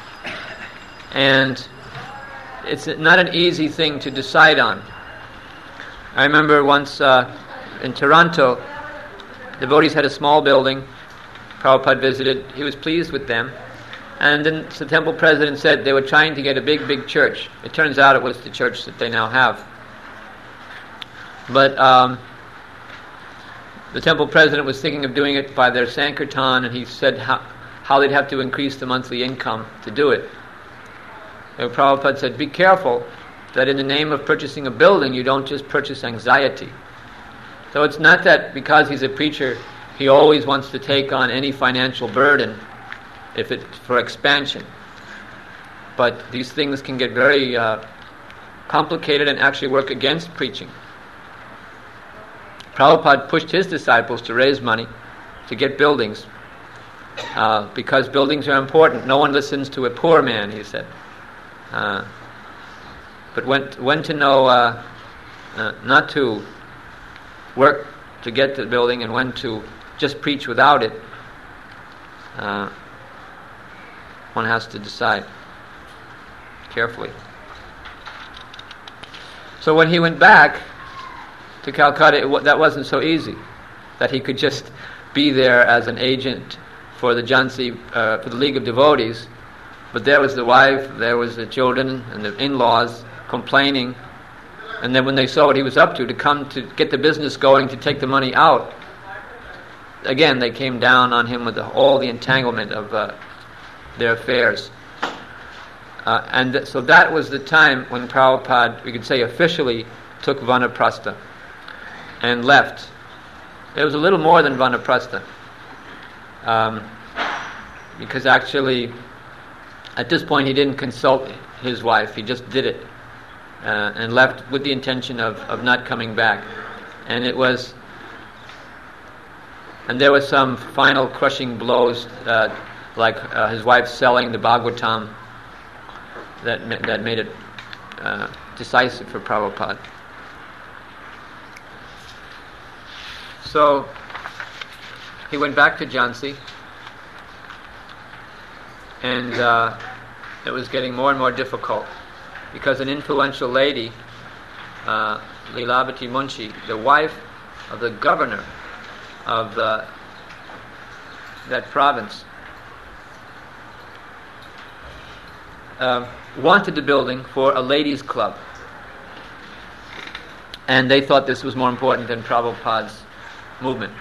And it's not an easy thing to decide on. I remember once uh, in Toronto, devotees had a small building. Prabhupada visited. He was pleased with them. And then the temple president said they were trying to get a big, big church. It turns out it was the church that they now have. But um, the temple president was thinking of doing it by their Sankirtan, and he said how, how they'd have to increase the monthly income to do it. And Prabhupada said, be careful. that in the name of purchasing a building, you don't just purchase anxiety. So it's not that because he's a preacher, he always wants to take on any financial burden if it for expansion. But these things can get very uh, complicated and actually work against preaching. Prabhupada pushed his disciples to raise money to get buildings uh, because buildings are important. No one listens to a poor man, he said. Uh, but when, when to know uh, uh, not to work to get the building and when to just preach without it, uh, one has to decide carefully. So when he went back to Calcutta, it w- that wasn't so easy, that he could just be there as an agent for the Jhansi, uh, for the League of Devotees, but there was the wife, there was the children and the in-laws complaining, and then when they saw what he was up to, to come to get the business going, to take the money out, again they came down on him with the, all the entanglement of uh, their affairs. Uh, and th- so that was the time when Prabhupada, we could say officially, took Vanaprastha and left. It was a little more than Vanaprastha, um, because actually at this point he didn't consult his wife, he just did it uh, and left with the intention of, of not coming back. And it was, and there was some final crushing blows, uh, like uh, his wife selling the Bhagavatam, that ma- that made it uh, decisive for Prabhupada. So he went back to Jhansi, and uh, it was getting more and more difficult because an influential lady, uh, Leelavati Munshi, the wife of the governor of the, that province, uh, wanted the building for a ladies' club, and they thought this was more important than Prabhupada's movement.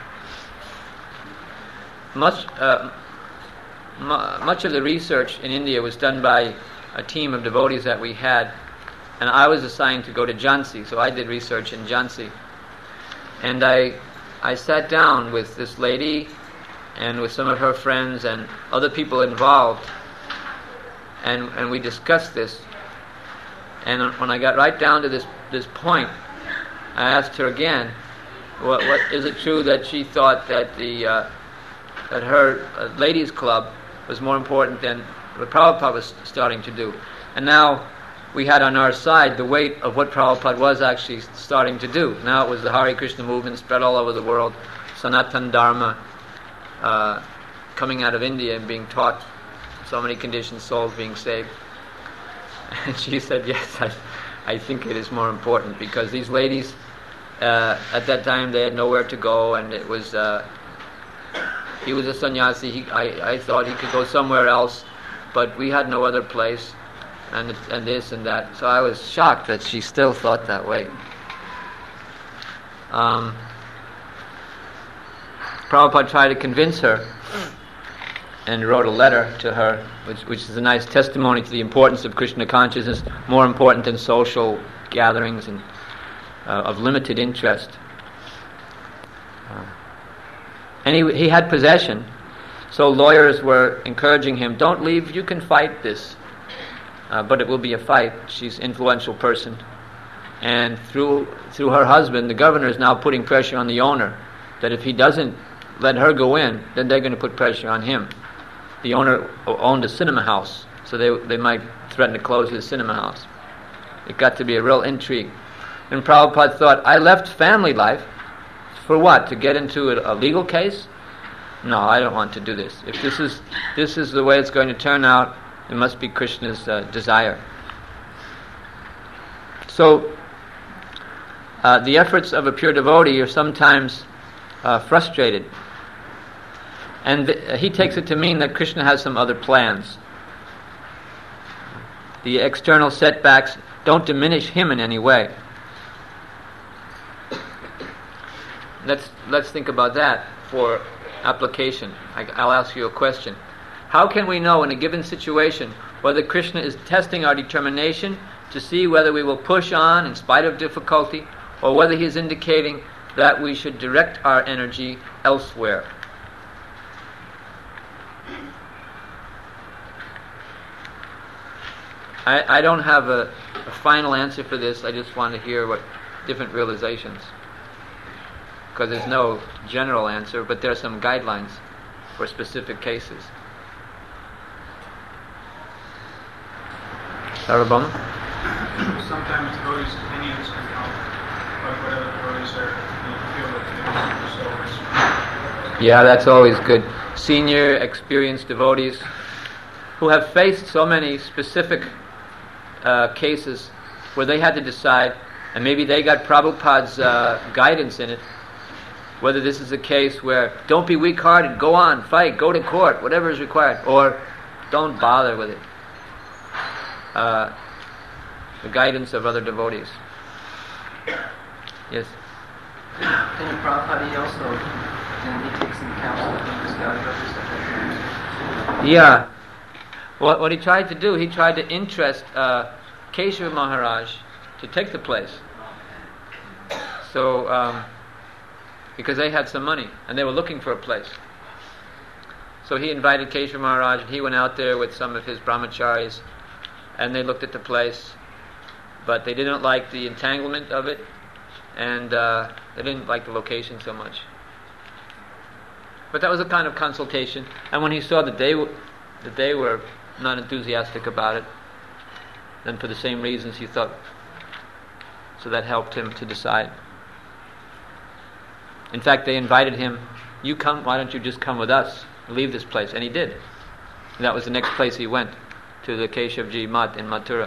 Much, uh, m- much of the research in India was done by a team of devotees that we had, and I was assigned to go to Jhansi, so I did research in Jhansi. And I, I sat down with this lady and with some of her friends and other people involved, and, and we discussed this. And when I got right down to this, this point, I asked her again, What, what is it true that she thought that the uh, that her uh, ladies' club was more important than what Prabhupada was starting to do? And now we had on our side the weight of what Prabhupada was actually starting to do. Now it was the Hare Krishna movement spread all over the world, Sanatana Dharma uh, coming out of India and being taught, so many conditioned souls being saved. And she said, yes, I, I think it is more important because these ladies, Uh, at that time they had nowhere to go, and it was uh, he was a sannyasi. He, I, I thought he could go somewhere else, but we had no other place, and and this and that. So I was shocked that she still thought that way. Um, Prabhupada tried to convince her and wrote a letter to her, which which is a nice testimony to the importance of Krishna consciousness, more important than social gatherings and Uh, of limited interest. Uh, and he he had possession, so lawyers were encouraging him, don't leave, you can fight this, uh, but it will be a fight. She's an influential person, and through through her husband, the governor is now putting pressure on the owner, that if he doesn't let her go in, then they're going to put pressure on him. The owner owned a cinema house, so they they might threaten to close his cinema house. It got to be a real intrigue. And Prabhupada thought, I left family life for what? To get into a, a legal case? No, I don't want to do this. If this is this is the way it's going to turn out, it must be Krishna's uh, desire. So, uh, the efforts of a pure devotee are sometimes uh, frustrated. And th- he takes it to mean that Krishna has some other plans. The external setbacks don't diminish him in any way. Let's let's think about that for application. I, I'll ask you a question. How can we know in a given situation whether Krishna is testing our determination to see whether we will push on in spite of difficulty, or whether he is indicating that we should direct our energy elsewhere. I, I don't have a, a final answer for this. I just want to hear what different realizations. Because there's no general answer, but there are some guidelines for specific cases. Sarabama? Sometimes devotees' opinions can help, like whatever devotees are, you feel that they're so. Yeah, that's always good. Senior, experienced devotees who have faced so many specific uh, cases where they had to decide, and maybe they got Prabhupada's uh, guidance in it, whether this is a case where don't be weak-hearted, go on, fight, go to court, whatever is required, or don't bother with it. Uh, the guidance of other devotees. Yes? Then Prabhupada, he also, then he takes some counsel from this guy. Yeah. What, what he tried to do, he tried to interest uh, Keshava Maharaj to take the place. So, um, because they had some money, and they were looking for a place. So he invited Keshava Maharaj, and he went out there with some of his brahmacharis, and they looked at the place, but they didn't like the entanglement of it, and uh, they didn't like the location so much. But that was a kind of consultation, and when he saw that they, w- that they were not enthusiastic about it, then for the same reasons he thought, so that helped him to decide. In fact, they invited him, you come, why don't you just come with us, leave this place, and he did. And that was the next place he went, to the Keshavji Mat in Mathura.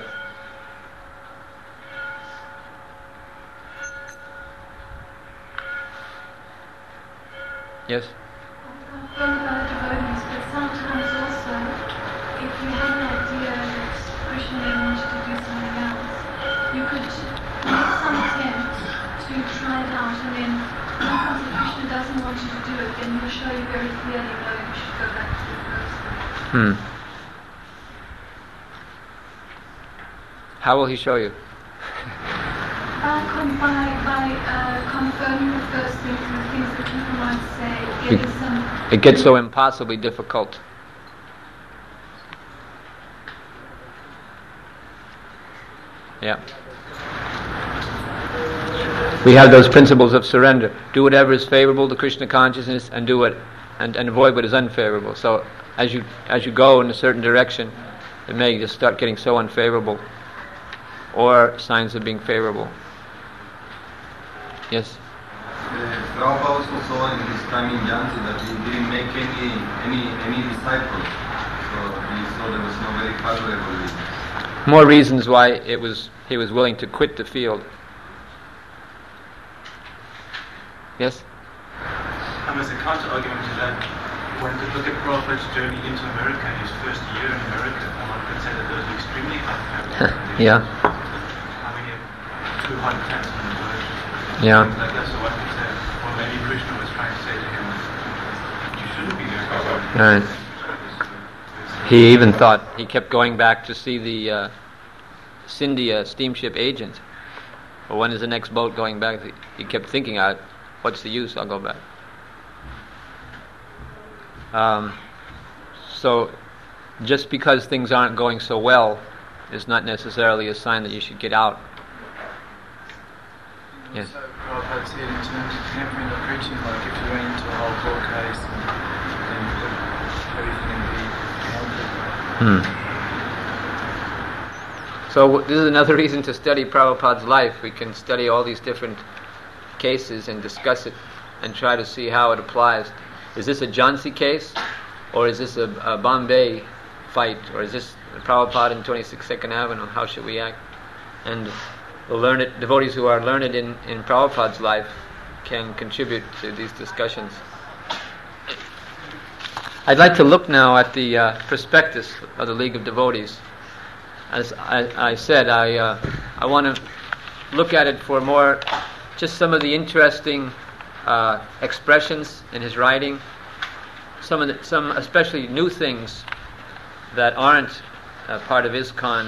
Yes? I've thought about devotees, but sometimes also, if you have an idea that Krishna may want you to do something else, you could make some attempt to try it out, and then sometimes if Krishna doesn't want you to do it, then he'll show you very clearly, no, you should go back to the first one. Hmm. How will he show you? Uh, com- by by uh, confirming the first things and the things that people might say, giving It, some... it gets so impossibly difficult. Yeah. We have those principles of surrender. Do whatever is favorable to Krishna consciousness, and do what, and, and avoid what is unfavorable. So as you as you go in a certain direction, it may just start getting so unfavorable, or signs of being favorable. Yes. Uh, Prabhupada also saw in his time in Jhansi that he didn't make any any any disciples, so he saw there was no very favorable reasons. More reasons why it was he was willing to quit the field. Yes? And as a counter-argument to that, when you look at Prabhupada's journey into America, his first year in America, and one could say that those are extremely unfavorable conditions. Yeah. I mean, two hundred times in the world. Yeah. Like that, so one could say, well, maybe Krishna was trying to say to him, you shouldn't be there. Right. He even thought, he kept going back to see the uh, Scindia steamship agent. Well, when is the next boat going back? He kept thinking, out, what's the use? I'll go back. Um, so, just because things aren't going so well is not necessarily a sign that you should get out. Yes. So Prabhupada said in terms of tempering the preaching, like if you went into a whole court case and then put everything in the handbook. Hmm. So this is another reason to study Prabhupada's life. We can study all these different cases and discuss it and try to see how it applies. Is this a Jhansi case, or is this a, a Bombay fight, or is this Prabhupada in twenty-six Second Avenue? How should we act? And the learned devotees who are learned in, in Prabhupada's life can contribute to these discussions. I'd like to look now at the uh, prospectus of the League of Devotees. As I, I said, I uh, I want to look at it for more, just some of the interesting uh, expressions in his writing, some of the, some especially new things that aren't uh, part of ISKCON.